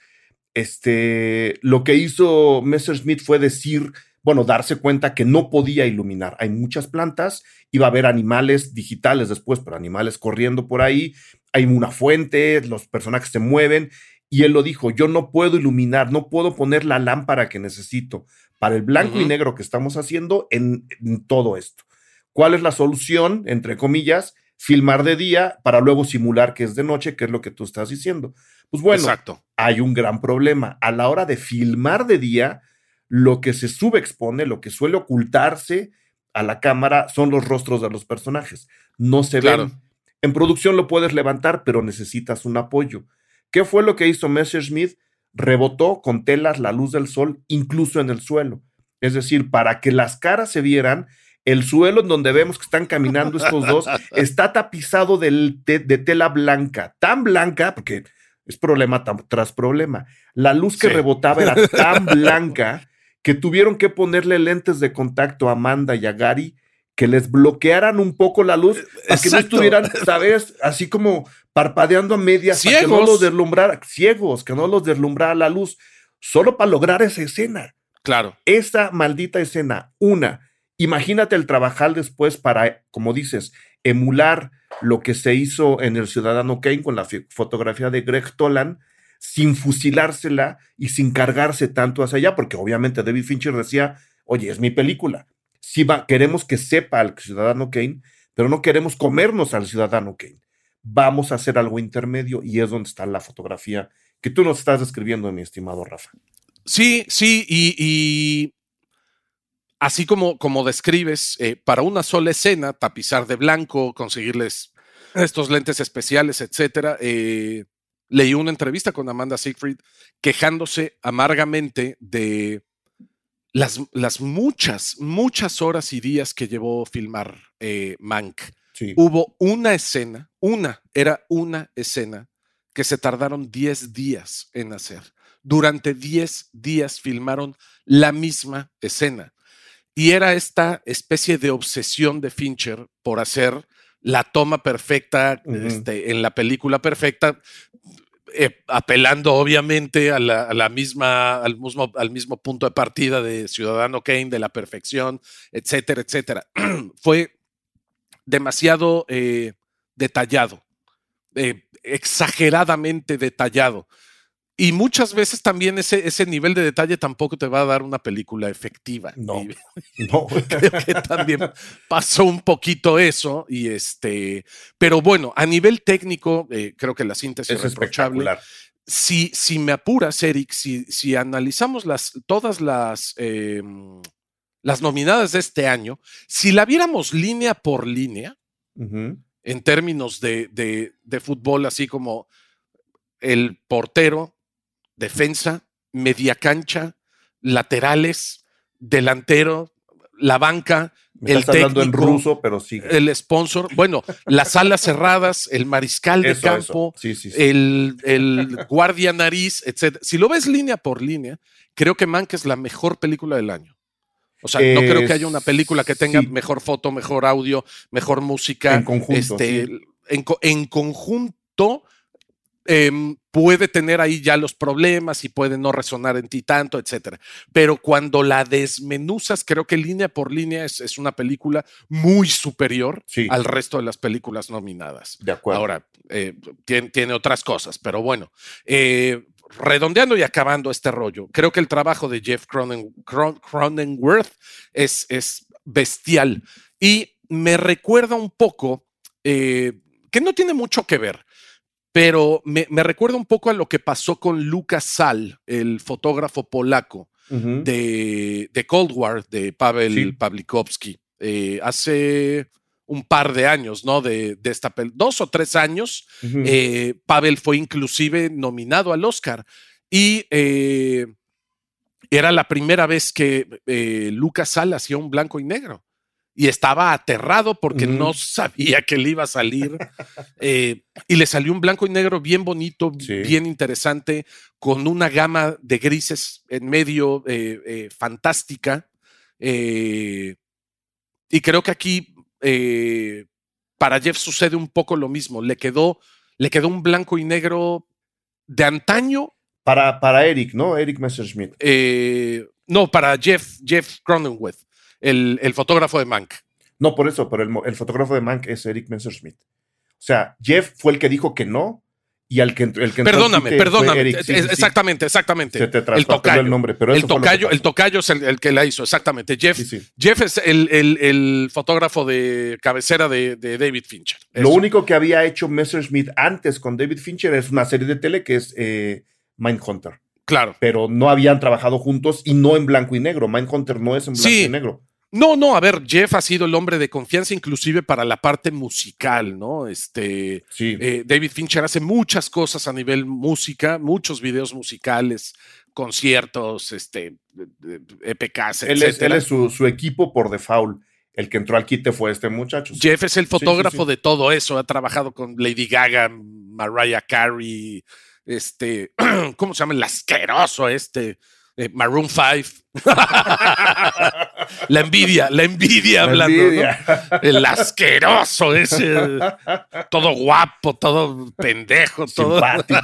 este, lo que hizo Messerschmidt fue decir, bueno, darse cuenta que no podía iluminar. Hay muchas plantas, iba a haber animales digitales después, pero animales corriendo por ahí, hay una fuente, los personajes se mueven, y él lo dijo, yo no puedo iluminar, no puedo poner la lámpara que necesito para el blanco Uh-huh. y negro que estamos haciendo en, en todo esto. ¿Cuál es la solución? Entre comillas, filmar de día para luego simular que es de noche, que es lo que tú estás diciendo. Pues bueno, Exacto. Hay un gran problema. A la hora de filmar de día, lo que se subexpone, lo que suele ocultarse a la cámara son los rostros de los personajes. No se Claro. ven. En producción lo puedes levantar, pero necesitas un apoyo. ¿Qué fue lo que hizo Messerschmitt? Rebotó con telas la luz del sol, incluso en el suelo. Es decir, para que las caras se vieran, el suelo en donde vemos que están caminando estos dos está tapizado de, de, de tela blanca, tan blanca, porque es problema tras problema. La luz que Sí. rebotaba era tan blanca que tuvieron que ponerle lentes de contacto a Amanda y a Gary que les bloquearan un poco la luz para que no Exacto. estuvieran, ¿sabes? Así como parpadeando a medias, para que no Ciegos. los deslumbrara, ciegos, que no los deslumbrara la luz, solo para lograr esa escena. Claro. Esa maldita escena, una, imagínate el trabajar después para, como dices, emular lo que se hizo en El Ciudadano Kane con la fi- fotografía de Greg Toland, sin fusilársela y sin cargarse tanto hacia allá, porque obviamente David Fincher decía, oye, es mi película. Sí va, queremos que sepa al Ciudadano Kane, pero no queremos comernos al Ciudadano Kane. Vamos a hacer algo intermedio y es donde está la fotografía que tú nos estás describiendo, mi estimado Rafa. Sí, sí, y, y así como, como describes, eh, para una sola escena, tapizar de blanco, conseguirles estos lentes especiales, etcétera, eh, leí una entrevista con Amanda Seyfried quejándose amargamente de las, las muchas, muchas horas y días que llevó filmar eh, Mank. Sí. Hubo una escena, una, era una escena que se tardaron diez días en hacer. Durante diez días filmaron la misma escena. Y era esta especie de obsesión de Fincher por hacer la toma perfecta, uh-huh. este, en la película perfecta, eh, apelando obviamente a la, a la misma, al mismo, al mismo punto de partida de Ciudadano Kane, de la perfección, etcétera, etcétera. Fue demasiado eh, detallado, eh, exageradamente detallado. Y muchas veces también ese, ese nivel de detalle tampoco te va a dar una película efectiva. No, y, no. Creo que también pasó un poquito eso. Y este, pero bueno, a nivel técnico, eh, creo que la síntesis es reprochable. Si, si me apuras, Eric, si, si analizamos las, todas las, eh, las nominadas de este año, si la viéramos línea por línea, uh-huh. en términos de, de, de fútbol, así como el portero, defensa, media cancha, laterales, delantero, la banca, Me el estás técnico, hablando en ruso, pero sí. El sponsor, bueno, las alas cerradas, el mariscal de eso, campo, eso. Sí, sí, sí. El, el guardia nariz, etcétera. Si lo ves línea por línea, creo que Mank es la mejor película del año. O sea, eh, no creo que haya una película que tenga sí. mejor foto, mejor audio, mejor música. En conjunto. Este, sí. en, en conjunto. Eh, puede tener ahí ya los problemas y puede no resonar en ti tanto, etcétera. Pero cuando la desmenuzas, creo que línea por línea es, es una película muy superior sí. al resto de las películas nominadas. De acuerdo. Ahora, eh, tiene, tiene otras cosas, pero bueno. Eh, redondeando y acabando este rollo, creo que el trabajo de Jeff Cronen, Cron, Cronenworth es, es bestial y me recuerda un poco, eh, que no tiene mucho que ver, pero me, me recuerda un poco a lo que pasó con Lukas Sal, el fotógrafo polaco uh-huh. de, de Cold War, de Pavel sí. Pawlikowski, eh, hace un par de años, ¿no? De, de esta pel- dos o tres años. Uh-huh. eh, Pavel fue inclusive nominado al Oscar y eh, era la primera vez que eh, Lukas Sal hacía un blanco y negro. Y estaba aterrado porque uh-huh. no sabía que le iba a salir. Eh, y le salió un blanco y negro bien bonito, sí. bien interesante, con una gama de grises en medio eh, eh, fantástica. Eh, y creo que aquí eh, para Jeff sucede un poco lo mismo. Le quedó, le quedó un blanco y negro de antaño. Para, para Eric, ¿no? Eric Messerschmitt. Eh, no, para Jeff, Jeff Cronenworth. El, el fotógrafo de Mank. No, por eso, pero el, el fotógrafo de Mank es Eric Messerschmitt. O sea, Jeff fue el que dijo que no, y al que, el que Perdóname, perdóname. Eric, sí, exactamente, sí. exactamente. Se te el tocayo, el nombre, pero el tocayo, el tocayo es el, el que la hizo, exactamente. Jeff, sí, sí. Jeff es el, el, el fotógrafo de cabecera de, de David Fincher. Lo Eso. único que había hecho Messerschmitt antes con David Fincher es una serie de tele que es eh, Mindhunter. Claro. Pero no habían trabajado juntos y no en blanco y negro. Mindhunter no es en blanco sí. y negro. No, no, a ver, Jeff ha sido el hombre de confianza inclusive para la parte musical, ¿no? Este, sí. eh, David Fincher hace muchas cosas a nivel música, muchos videos musicales, conciertos, este, E P Ks, él etcétera. Es, él es su, su equipo por default. El que entró al quite fue este muchacho. Jeff es el fotógrafo sí, sí, sí. de todo eso, ha trabajado con Lady Gaga, Mariah Carey, este, ¿cómo se llama? El asqueroso este, eh, Maroon cinco. La envidia, la envidia la hablando, envidia. ¿No? El asqueroso ese, todo guapo, todo pendejo, todo simpático,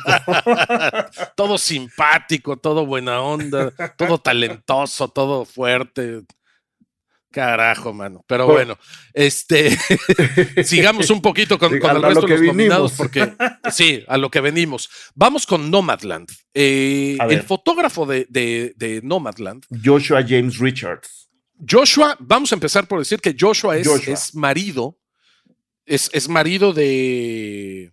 todo simpático, todo buena onda, todo talentoso, todo fuerte. Carajo, mano. Pero pues, bueno, este sigamos un poquito con, con el resto de los vinimos. nominados, porque sí, a lo que venimos. Vamos con Nomadland. Eh, el fotógrafo de, de, de Nomadland, Joshua James Richards. Joshua, vamos a empezar por decir que Joshua es, Joshua. es marido, es, es marido de,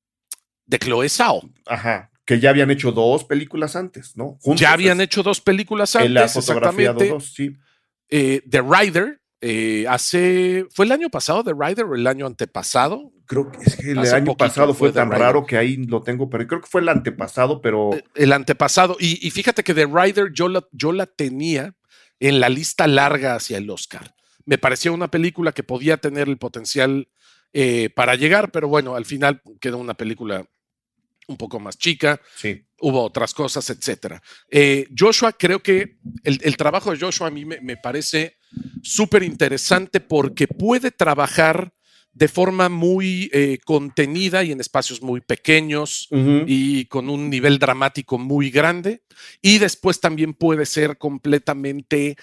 de Chloe Zhao. Ajá. Que ya habían hecho dos películas antes, ¿no? Juntos, ya habían es, hecho dos películas antes. Él ha fotografiado dos, sí. Eh, The Rider, eh, hace, ¿fue el año pasado The Rider o el año antepasado? Creo que, es que el hace año pasado fue, fue tan raro que ahí lo tengo, pero creo que fue el antepasado, pero... El, el antepasado, y, y fíjate que The Rider yo la, yo la tenía en la lista larga hacia el Oscar. Me parecía una película que podía tener el potencial eh, para llegar, pero bueno, al final quedó una película un poco más chica. Sí. Hubo otras cosas, etcétera. Eh, Joshua, creo que el, el trabajo de Joshua a mí me, me parece súper interesante porque puede trabajar de forma muy eh, contenida y en espacios muy pequeños uh-huh. y con un nivel dramático muy grande. Y después también puede ser completamente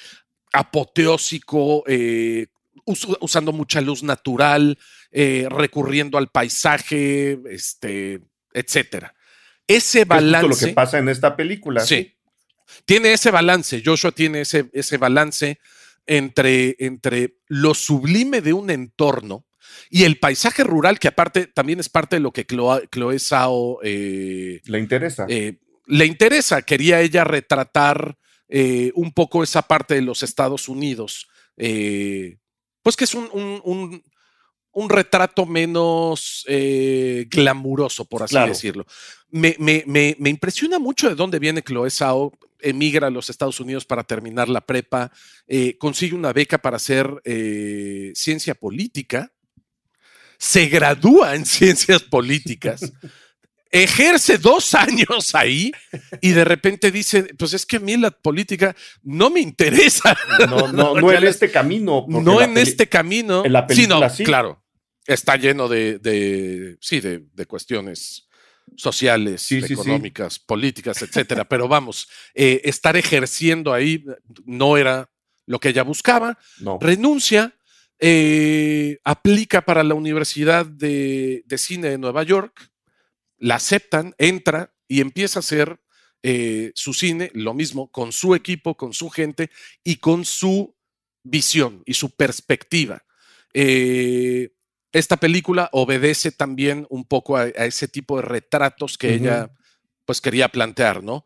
apoteósico, eh, us- usando mucha luz natural, eh, recurriendo al paisaje, este, etcétera. Ese balance. Es justo lo que pasa en esta película. Sí. ¿sí? Tiene ese balance. Joshua tiene ese, ese balance entre, entre lo sublime de un entorno y el paisaje rural, que aparte también es parte de lo que Chloe, Chloe Zhao eh, le interesa. Eh, le interesa. Quería ella retratar eh, un poco esa parte de los Estados Unidos. Eh, pues que es un. un, un un retrato menos eh, glamuroso, por así claro. decirlo. Me, me, me, me impresiona mucho de dónde viene Chloe Zhao. Emigra a los Estados Unidos para terminar la prepa, eh, consigue una beca para hacer eh, ciencia política, se gradúa en ciencias políticas, ejerce dos años ahí y de repente dice, pues es que a mí la política no me interesa. No, no, no en este camino. No en este camino. En la película, sí, no, sí. Claro, está lleno de, de sí, de, de cuestiones sociales, sí, sí, económicas, sí. políticas, etcétera. Pero vamos, eh, estar ejerciendo ahí no era lo que ella buscaba. No. Renuncia, eh, aplica para la Universidad de, de Cine de Nueva York, la aceptan, entra y empieza a hacer eh, su cine, lo mismo, con su equipo, con su gente y con su visión y su perspectiva. Eh, esta película obedece también un poco a, a ese tipo de retratos que uh-huh. ella pues quería plantear, ¿no?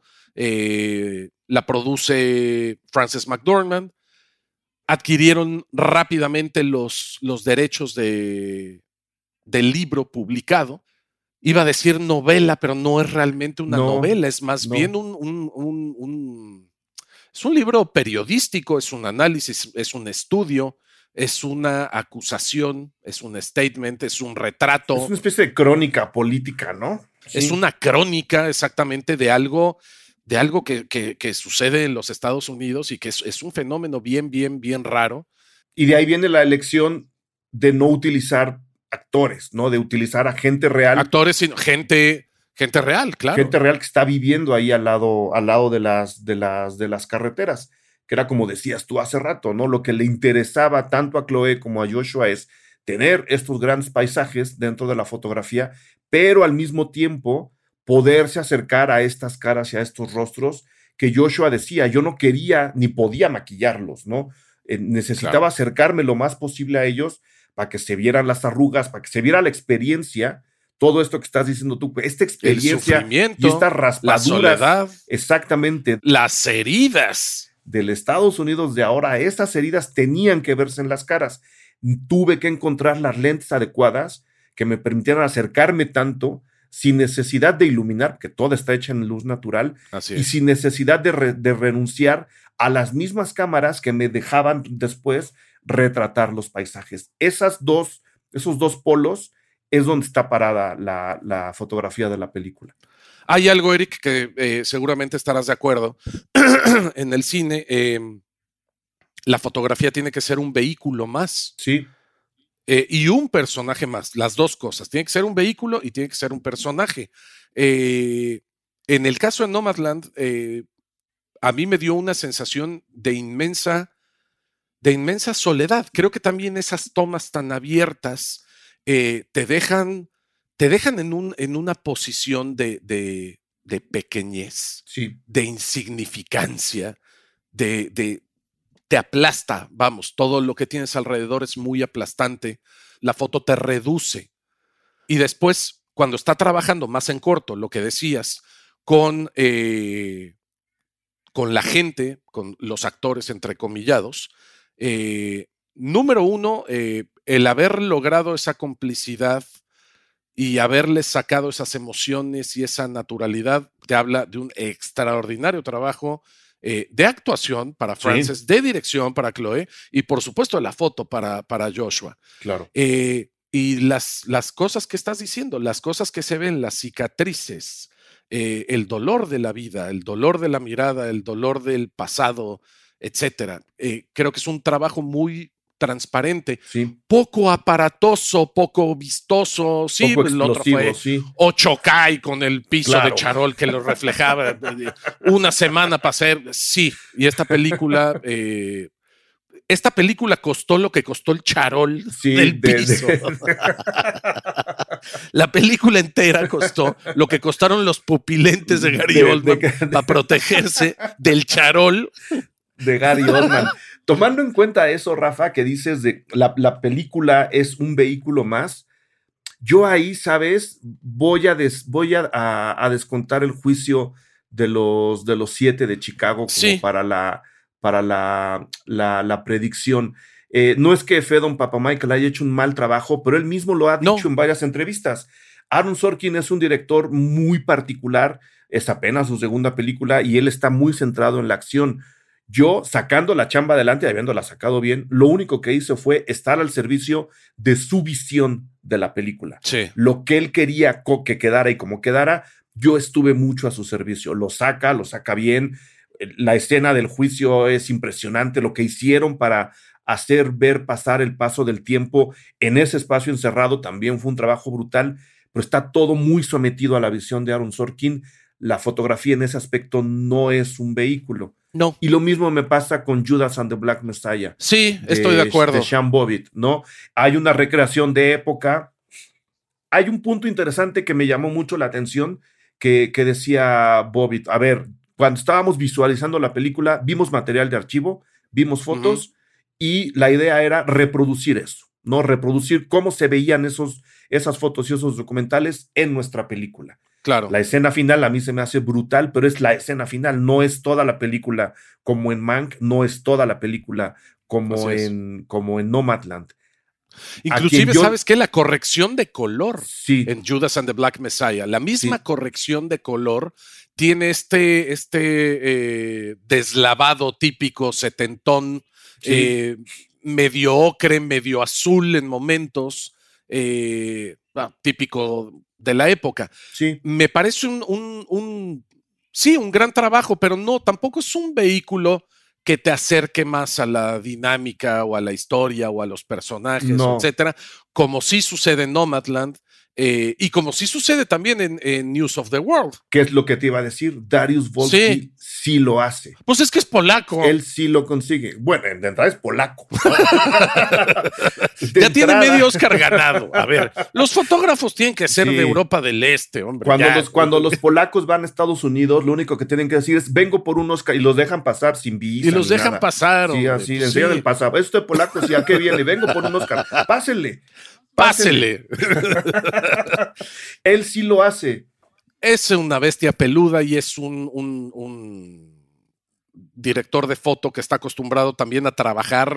Eh, la produce Frances McDormand, adquirieron rápidamente los, los derechos de, del libro publicado. Iba a decir novela, pero no es realmente una no, novela, es más no. bien un, un, un, un, es un libro periodístico, es un análisis, es un estudio, es una acusación, es un statement, es un retrato. Es una especie de crónica política, ¿no? Sí. Es una crónica exactamente de algo, de algo que, que, que sucede en los Estados Unidos y que es, es un fenómeno bien, bien, bien raro. Y de ahí viene la elección de no utilizar actores, ¿no? De utilizar a gente real. Actores, sino gente, gente real, claro. Gente real que está viviendo ahí al lado, al lado de las, de las, de las carreteras, que era como decías tú hace rato, ¿no? Lo que le interesaba tanto a Chloe como a Joshua es tener estos grandes paisajes dentro de la fotografía, pero al mismo tiempo poderse acercar a estas caras y a estos rostros que Joshua decía, yo no quería ni podía maquillarlos, ¿no? Eh, necesitaba claro. acercarme lo más posible a ellos para que se vieran las arrugas, para que se viera la experiencia, todo esto que estás diciendo tú, esta experiencia y estas raspaduras, la soledad, exactamente, las heridas del Estados Unidos de ahora, estas heridas tenían que verse en las caras. Tuve que encontrar las lentes adecuadas que me permitieran acercarme tanto sin necesidad de iluminar, porque toda está hecha en luz natural, Así y es. sin necesidad de, re, de renunciar a las mismas cámaras que me dejaban después retratar los paisajes. Esas dos, esos dos polos es donde está parada la, la fotografía de la película. Hay algo, Eric, que eh, seguramente estarás de acuerdo. En el cine, eh, la fotografía tiene que ser un vehículo más. Sí. Eh, y un personaje más, las dos cosas. Tiene que ser un vehículo y tiene que ser un personaje. Eh, en el caso de Nomadland, eh, a mí me dio una sensación de inmensa, de inmensa soledad. Creo que también esas tomas tan abiertas eh, te dejan, te dejan en, un, en una posición de, de, de pequeñez, sí. de insignificancia, de, de te aplasta, vamos, todo lo que tienes alrededor es muy aplastante, la foto te reduce. Y después, cuando está trabajando más en corto, lo que decías, con, eh, con la gente, con los actores entrecomillados, eh, número uno, eh, el haber logrado esa complicidad y haberles sacado esas emociones y esa naturalidad, te habla de un extraordinario trabajo Eh, de actuación para Frances, sí. de dirección para Chloe y por supuesto de la foto para, para Joshua. Claro. Eh, y las, las cosas que estás diciendo, las cosas que se ven, las cicatrices, eh, el dolor de la vida, el dolor de la mirada, el dolor del pasado, etcétera. Eh, creo que es un trabajo muy transparente, sí. poco aparatoso, poco vistoso, sí, poco el otro fue sí. ocho K con el piso claro. de charol que lo reflejaba una semana para hacer, sí, y esta película, eh, esta película costó lo que costó el charol sí, del de, piso. De... La película entera costó lo que costaron los pupilentes de Gary de, Oldman de, de, para protegerse del charol de Gary Oldman. Tomando en cuenta eso, Rafa, que dices de la, la película es un vehículo más, yo ahí, ¿sabes? Voy a, des, voy a, a, a descontar el juicio de los, de los siete de Chicago como sí. para, la, para la, la, la predicción. Eh, no es que Fedon Papamichael haya hecho un mal trabajo, pero él mismo lo ha dicho no. en varias entrevistas. Aaron Sorkin es un director muy particular, es apenas su segunda película y él está muy centrado en la acción. Yo, sacando la chamba adelante y habiéndola sacado bien, lo único que hice fue estar al servicio de su visión de la película. Sí. Lo que él quería que quedara y como quedara, yo estuve mucho a su servicio. Lo saca, lo saca bien. La escena del juicio es impresionante. Lo que hicieron para hacer ver pasar el paso del tiempo en ese espacio encerrado también fue un trabajo brutal, pero está todo muy sometido a la visión de Aaron Sorkin. La fotografía en ese aspecto no es un vehículo. No. Y lo mismo me pasa con Judas and the Black Messiah. Sí, de, estoy de acuerdo. De Sean Bobbitt, ¿no? Hay una recreación de época. Hay un punto interesante que me llamó mucho la atención que, que decía Bobbitt. A ver, cuando estábamos visualizando la película, vimos material de archivo, vimos fotos uh-huh. y la idea era reproducir eso, ¿no? Reproducir cómo se veían esos, esas fotos y esos documentales en nuestra película. Claro. La escena final a mí se me hace brutal, pero es la escena final, no es toda la película como en Mank, no es toda la película como, en, como en Nomadland. Inclusive, yo, ¿sabes qué? La corrección de color sí. en Judas and the Black Messiah, la misma sí. corrección de color tiene este, este eh, deslavado típico setentón, sí. eh, medio ocre, medio azul en momentos, eh, ah, típico de la época. Sí. Me parece un, un, un, sí, un gran trabajo, pero no, tampoco es un vehículo que te acerque más a la dinámica o a la historia o a los personajes, no. etcétera, como sí sucede en Nomadland, Eh, y como sí sucede también en, en News of the World. ¿Qué es lo que te iba a decir? Dariusz Wolski sí, sí lo hace. Pues es que es polaco. Él sí lo consigue. Bueno, de entrada es polaco. ya entrada. Tiene medio Oscar ganado. A ver, los fotógrafos tienen que ser sí. de Europa del Este, hombre. Cuando, ya. los, cuando los polacos van a Estados Unidos, lo único que tienen que decir es, vengo por un Oscar, y los dejan pasar sin visa. Y los dejan nada. pasar. Sí, así, sí. enseñan el pasaporte. Esto de polaco, sí, ¿a qué viene? Vengo por un Oscar. Pásenle. Pásele. Él sí lo hace. Es una bestia peluda y es un, un, un director de foto que está acostumbrado también a trabajar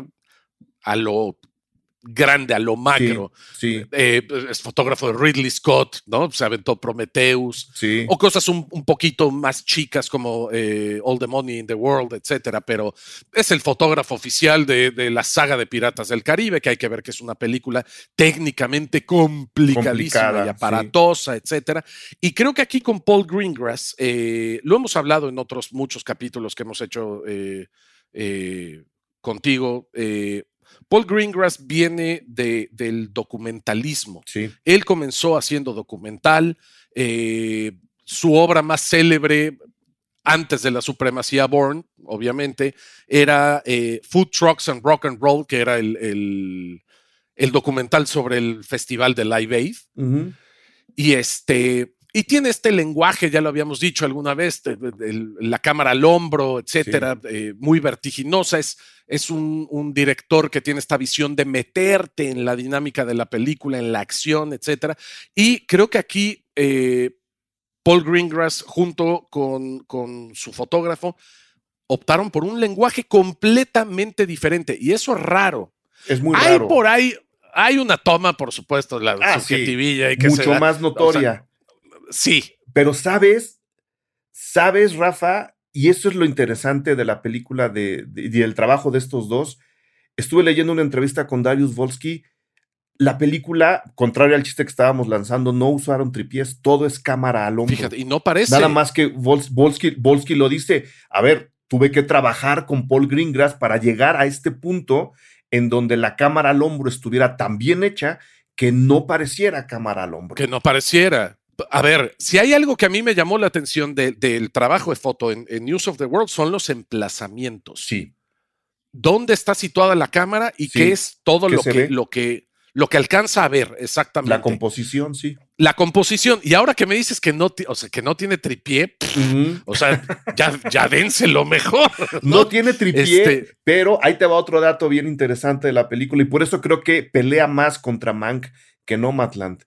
a lo grande, a lo macro. Sí, sí. Eh, es fotógrafo de Ridley Scott, ¿no? Se aventó Prometheus. Sí. O cosas un, un poquito más chicas como eh, All the Money in the World, etcétera. Pero es el fotógrafo oficial de, de la saga de Piratas del Caribe, que hay que ver que es una película técnicamente complicadísima Complicada, y aparatosa, sí. etcétera. Y creo que aquí con Paul Greengrass, eh, lo hemos hablado en otros muchos capítulos que hemos hecho eh, eh, contigo, eh, Paul Greengrass viene de, del documentalismo. Sí. Él comenzó haciendo documental. Eh, su obra más célebre, antes de la supremacía Bourne, obviamente, era eh, Food Trucks and Rock and Roll, que era el, el, el documental sobre el festival de Live Aid. Uh-huh. Y este... Y tiene este lenguaje, ya lo habíamos dicho alguna vez, de, de, de, la cámara al hombro, etcétera, sí. eh, muy vertiginosa. Es, es un, un director que tiene esta visión de meterte en la dinámica de la película, en la acción, etcétera. Y creo que aquí eh, Paul Greengrass, junto con, con su fotógrafo, optaron por un lenguaje completamente diferente. Y eso es raro. Es muy hay raro. Por ahí, hay una toma, por supuesto, la ah, subjetivilla. Sí. Y que Mucho se más notoria. O sea, sí. Pero sabes, sabes, Rafa, y eso es lo interesante de la película de, de, y del trabajo de estos dos. Estuve leyendo una entrevista con Dariusz Wolski. La película, contrario al chiste que estábamos lanzando, no usaron tripiés, todo es cámara al hombro. Fíjate, y no parece. Nada más que Wolski, Wolski lo dice. A ver, tuve que trabajar con Paul Greengrass para llegar a este punto en donde la cámara al hombro estuviera tan bien hecha que no pareciera cámara al hombro. Que no pareciera. A ver, si hay algo que a mí me llamó la atención de, del trabajo de foto en, en News of the World son los emplazamientos. Sí. ¿Dónde está situada la cámara y sí. qué es todo lo que, lo, que, lo que alcanza a ver exactamente? La composición, sí. La composición. Y ahora que me dices que no, o sea, que no tiene tripié, pff, uh-huh. o sea, ya, ya dense lo mejor. No, no tiene tripié, este... pero ahí te va otro dato bien interesante de la película y por eso creo que pelea más contra Mank que Nomadland.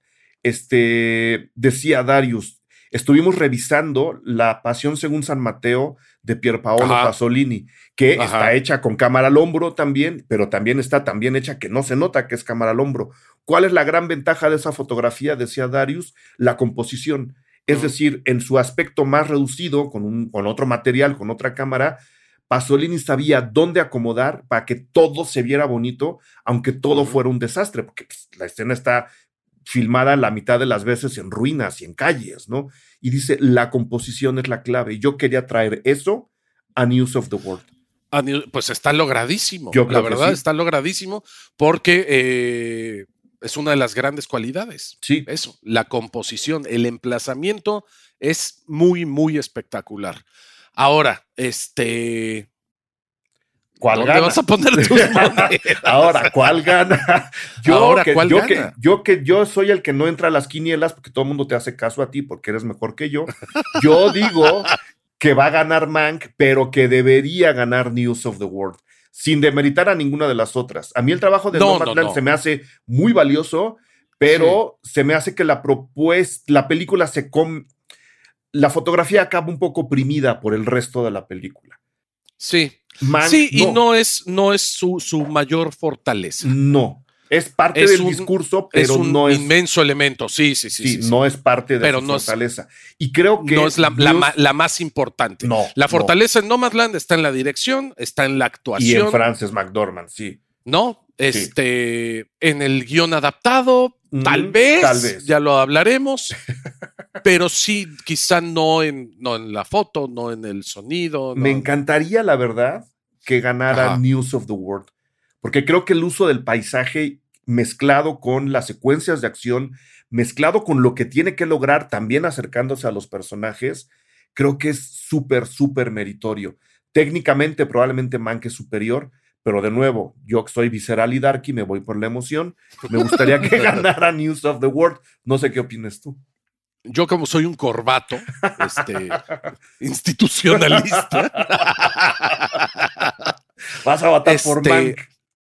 Este, decía Dariusz, estuvimos revisando La Pasión según San Mateo de Pierpaolo Ajá. Pasolini, que Ajá. está hecha con cámara al hombro también, pero también está tan bien hecha que no se nota que es cámara al hombro. ¿Cuál es la gran ventaja de esa fotografía? Decía Dariusz, la composición. Es uh-huh. decir, en su aspecto más reducido, con, un, con otro material, con otra cámara, Pasolini sabía dónde acomodar para que todo se viera bonito, aunque todo uh-huh. fuera un desastre, porque pues, la escena está filmada la mitad de las veces en ruinas y en calles, ¿no? Y dice, la composición es la clave. Y yo quería traer eso a News of the World. A New, pues está logradísimo. Yo creo la verdad sí. está logradísimo porque eh, es una de las grandes cualidades. Sí. Eso, la composición, el emplazamiento es muy, muy espectacular. Ahora, este... ¿Cuál ¿Dónde gana? vas a poner tus monedas? Ahora, ¿cuál gana? Yo, Ahora, que, ¿cuál yo, gana? Que, yo que yo soy el que no entra a las quinielas porque todo el mundo te hace caso a ti porque eres mejor que yo. Yo digo que va a ganar Mank, pero que debería ganar News of the World, sin demeritar a ninguna de las otras. A mí el trabajo de no, Nomadland no, no. se me hace muy valioso, pero sí. se me hace que la propuesta, la película se com... la fotografía acaba un poco oprimida por el resto de la película. Sí. Mank, sí, no. y no es, no es su, su mayor fortaleza. No, es parte es del un, discurso, pero es un no es... inmenso elemento, sí, sí, sí. Sí, sí, sí no sí. es parte de pero su no fortaleza. Es, y creo que... No es la, News... la, la más importante. No. La fortaleza no. en Nomadland está en la dirección, está en la actuación. Y en Frances McDormand, sí. ¿No? Este, sí. En el guión adaptado, mm, tal vez, tal vez, ya lo hablaremos, pero sí, quizá no en, no en la foto, no en el sonido. No. Me encantaría, la verdad, que ganara Ajá. News of the World, porque creo que el uso del paisaje mezclado con las secuencias de acción, mezclado con lo que tiene que lograr también acercándose a los personajes, creo que es súper, súper meritorio. Técnicamente probablemente Mank es superior, pero de nuevo, yo que soy visceral y darky, me voy por la emoción. Me gustaría que ganara News of the World. No sé qué opinas tú. Yo, como soy un corbato, este, institucionalista. Vas a votar este, por Mank.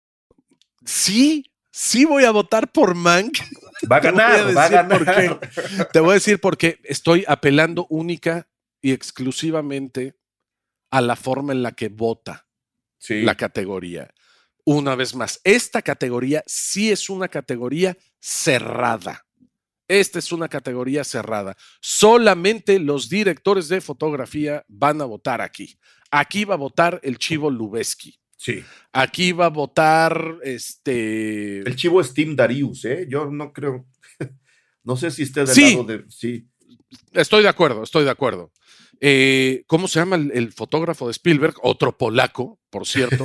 Sí, sí voy a votar por Mank. Va a ganar, a va a ganar. Por qué. Te voy a decir por qué. Estoy apelando única y exclusivamente a la forma en la que vota sí. la categoría. Una vez más, esta categoría sí es una categoría cerrada. Esta es una categoría cerrada. Solamente los directores de fotografía van a votar aquí. Aquí va a votar el Chivo Lubezki. Sí. Aquí va a votar este. El Chivo es Tim Darius, ¿eh? Yo no creo. No sé si esté del sí. lado de. Sí. Estoy de acuerdo, estoy de acuerdo. Eh, ¿Cómo se llama el, el fotógrafo de Spielberg? Otro polaco, por cierto.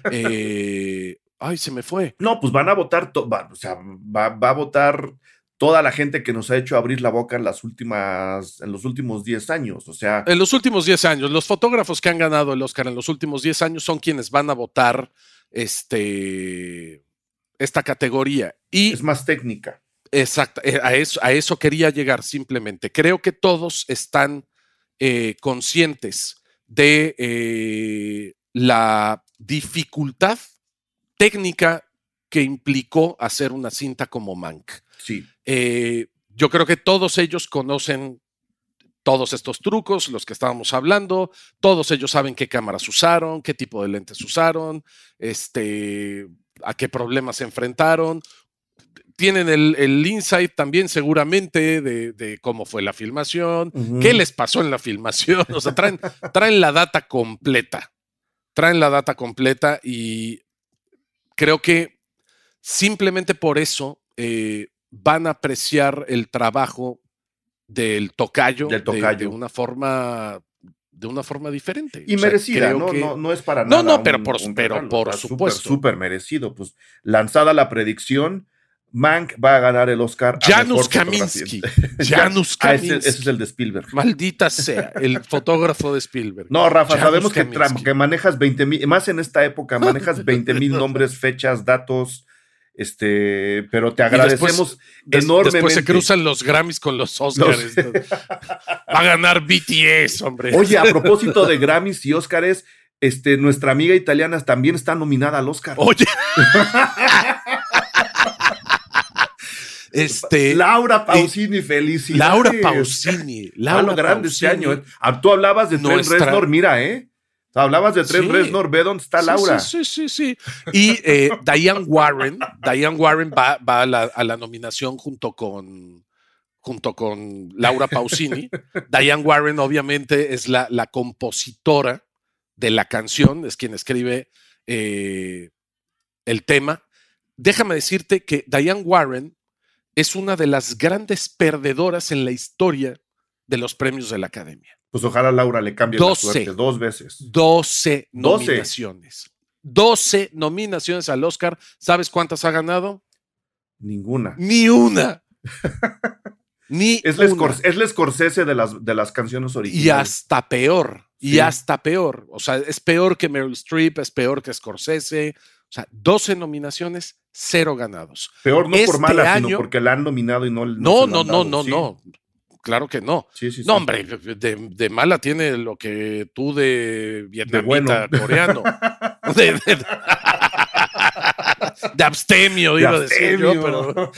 eh, ay, se me fue. No, pues van a votar. To- va, o sea, va, va a votar toda la gente que nos ha hecho abrir la boca en las últimas, en los últimos diez años, o sea. En los últimos diez años, los fotógrafos que han ganado el Oscar en los últimos diez años son quienes van a votar este, esta categoría. Y es más técnica. Exacto, a eso, a eso quería llegar simplemente. Creo que todos están eh, conscientes de eh, la dificultad técnica que implicó hacer una cinta como Mank. Sí. Eh, yo creo que todos ellos conocen todos estos trucos, los que estábamos hablando, todos ellos saben qué cámaras usaron, qué tipo de lentes usaron, este, a qué problemas se enfrentaron. Tienen el, el insight también seguramente de, de cómo fue la filmación, uh-huh. qué les pasó en la filmación, o sea, traen, traen la data completa, traen la data completa y creo que simplemente por eso eh, van a apreciar el trabajo del tocayo, del tocayo. De, de una forma de una forma diferente. Y o sea, merecida, ¿no? Que... No, no es para no, nada. No, no, pero un, por, un pero por o sea, supuesto. Súper, súper merecido. Pues lanzada la predicción, Mank va a ganar el Oscar. Janusz Kaminski. Janusz Kaminski. Ah, ese, ese es el de Spielberg. Maldita sea, el fotógrafo de Spielberg. No, Rafa, Janusz sabemos que, tra- que manejas veinte mil, más en esta época, manejas veinte mil nombres, fechas, datos. Este, pero te agradecemos después, enormemente. Después se cruzan los Grammys con los Oscars. Los... Va a ganar B T S, hombre. Oye, a propósito de Grammys y Oscars, este, nuestra amiga italiana también está nominada al Oscar. Oye. Este, Laura Pausini, felicidades. Laura Pausini. Laura ah, lo grande este año. ¿eh? Tú hablabas de Trent nuestra... Reznor, mira, ¿eh? Hablabas de Trent sí. Reznor, ve dónde está sí, Laura. Sí, sí, sí, sí. Y eh, Diane Warren, Diane Warren va, va a, la, a la nominación junto con, junto con Laura Pausini. Diane Warren, obviamente, es la, la compositora de la canción, es quien escribe eh, el tema. Déjame decirte que Diane Warren es una de las grandes perdedoras en la historia de los premios de la Academia. Pues ojalá Laura le cambie doce, la suerte dos veces. doce nominaciones. doce nominaciones al Oscar. ¿Sabes cuántas ha ganado? Ninguna. Ni una. Ni es, una. La es la Scorsese de las, de las canciones originales. Y hasta peor. Sí. Y hasta peor. O sea, es peor que Meryl Streep, es peor que Scorsese. O sea, doce nominaciones, cero ganados. Peor no este por mala, año, sino porque la han nominado y no No, no, no, no, no, ¿sí? no. Claro que no. Sí, sí, sí. No, hombre, de, de mala tiene lo que tú de vietnamita, de bueno. coreano. De, de, de abstemio, de iba abstemio. a decir yo, pero...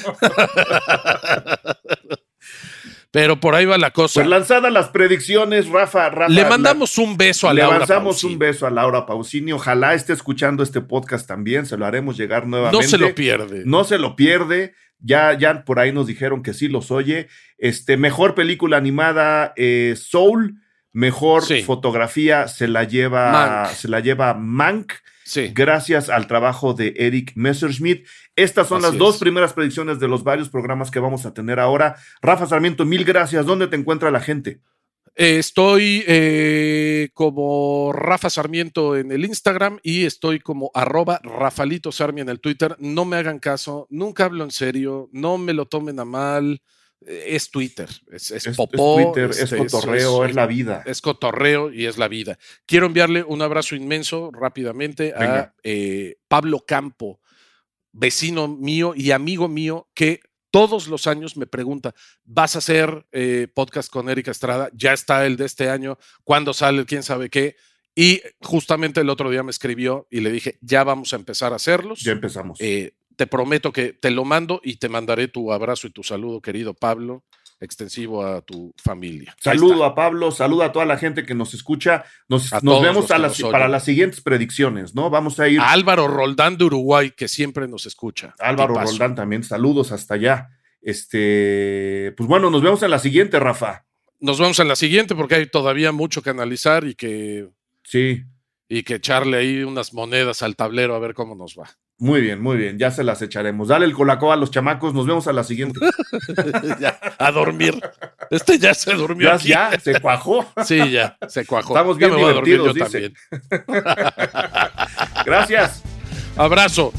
pero por ahí va la cosa. Pues lanzadas las predicciones, Rafa, Rafa. Le mandamos la, un beso a le Laura Le mandamos Pausini. un beso a Laura Pausini. Ojalá esté escuchando este podcast también. Se lo haremos llegar nuevamente. No se lo pierde. No se lo pierde. Ya, ya por ahí nos dijeron que sí los oye. Este, mejor película animada, eh, Soul. Mejor sí. fotografía se la lleva Mank. se la lleva Mank. Sí. Gracias al trabajo de Eric Messerschmidt. Estas son Así las es. dos primeras predicciones de los varios programas que vamos a tener ahora. Rafa Sarmiento, mil gracias. ¿Dónde te encuentra la gente? Eh, estoy eh, como Rafa Sarmiento en el Instagram y estoy como arroba Rafalito Sarmi en el Twitter. No me hagan caso, nunca hablo en serio, no me lo tomen a mal. Es Twitter, es, es, es popó, es, Twitter, este, es cotorreo, es, es, es la vida. Es cotorreo y es la vida. Quiero enviarle un abrazo inmenso rápidamente Venga. a eh, Pablo Campo, vecino mío y amigo mío, que todos los años me pregunta, ¿vas a hacer eh, podcast con Eric Estrada? Ya está el de este año, ¿cuándo sale? ¿Quién sabe qué? Y justamente el otro día me escribió y le dije, ya vamos a empezar a hacerlos. Ya empezamos. Eh, te prometo que te lo mando y te mandaré tu abrazo y tu saludo, querido Pablo, extensivo a tu familia. Saludo a Pablo, saludo a toda la gente que nos escucha. Nos, nos vemos a las, para las siguientes predicciones, ¿no? Vamos a ir. A Álvaro Roldán de Uruguay, que siempre nos escucha. Álvaro Roldán también, saludos hasta allá. Este, pues bueno, nos vemos en la siguiente, Rafa. Nos vemos en la siguiente porque hay todavía mucho que analizar y que. Sí. Y que echarle ahí unas monedas al tablero a ver cómo nos va. Muy bien, muy bien, ya se las echaremos. Dale el colacó a los chamacos, nos vemos a la siguiente. Ya, a dormir. Este ya se durmió. Ya, aquí. ya, se cuajó. Sí, ya, se cuajó. Estamos bien ya me voy divertidos, a dormir yo dice. también. Gracias. Abrazo.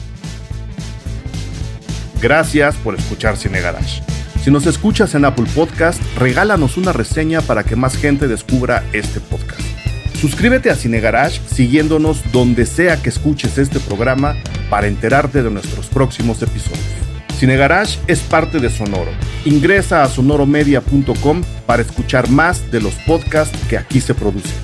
Gracias por escuchar Cine Garage. Si nos escuchas en Apple Podcast, regálanos una reseña para que más gente descubra este podcast. Suscríbete a Cine Garage siguiéndonos donde sea que escuches este programa para enterarte de nuestros próximos episodios. Cine Garage es parte de Sonoro. Ingresa a sonoro media punto com para escuchar más de los podcasts que aquí se producen.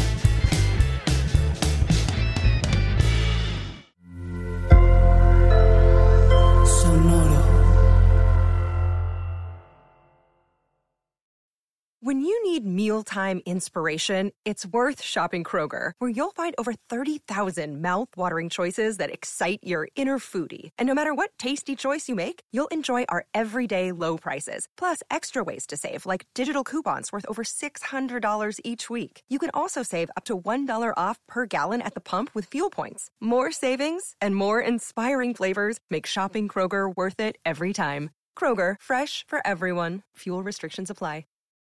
When you need mealtime inspiration, it's worth shopping Kroger, where you'll find over thirty thousand mouth-watering choices that excite your inner foodie. And no matter what tasty choice you make, you'll enjoy our everyday low prices, plus extra ways to save, like digital coupons worth over six hundred dollars each week. You can also save up to one dollar off per gallon at the pump with fuel points. More savings and more inspiring flavors make shopping Kroger worth it every time. Kroger, fresh for everyone. Fuel restrictions apply.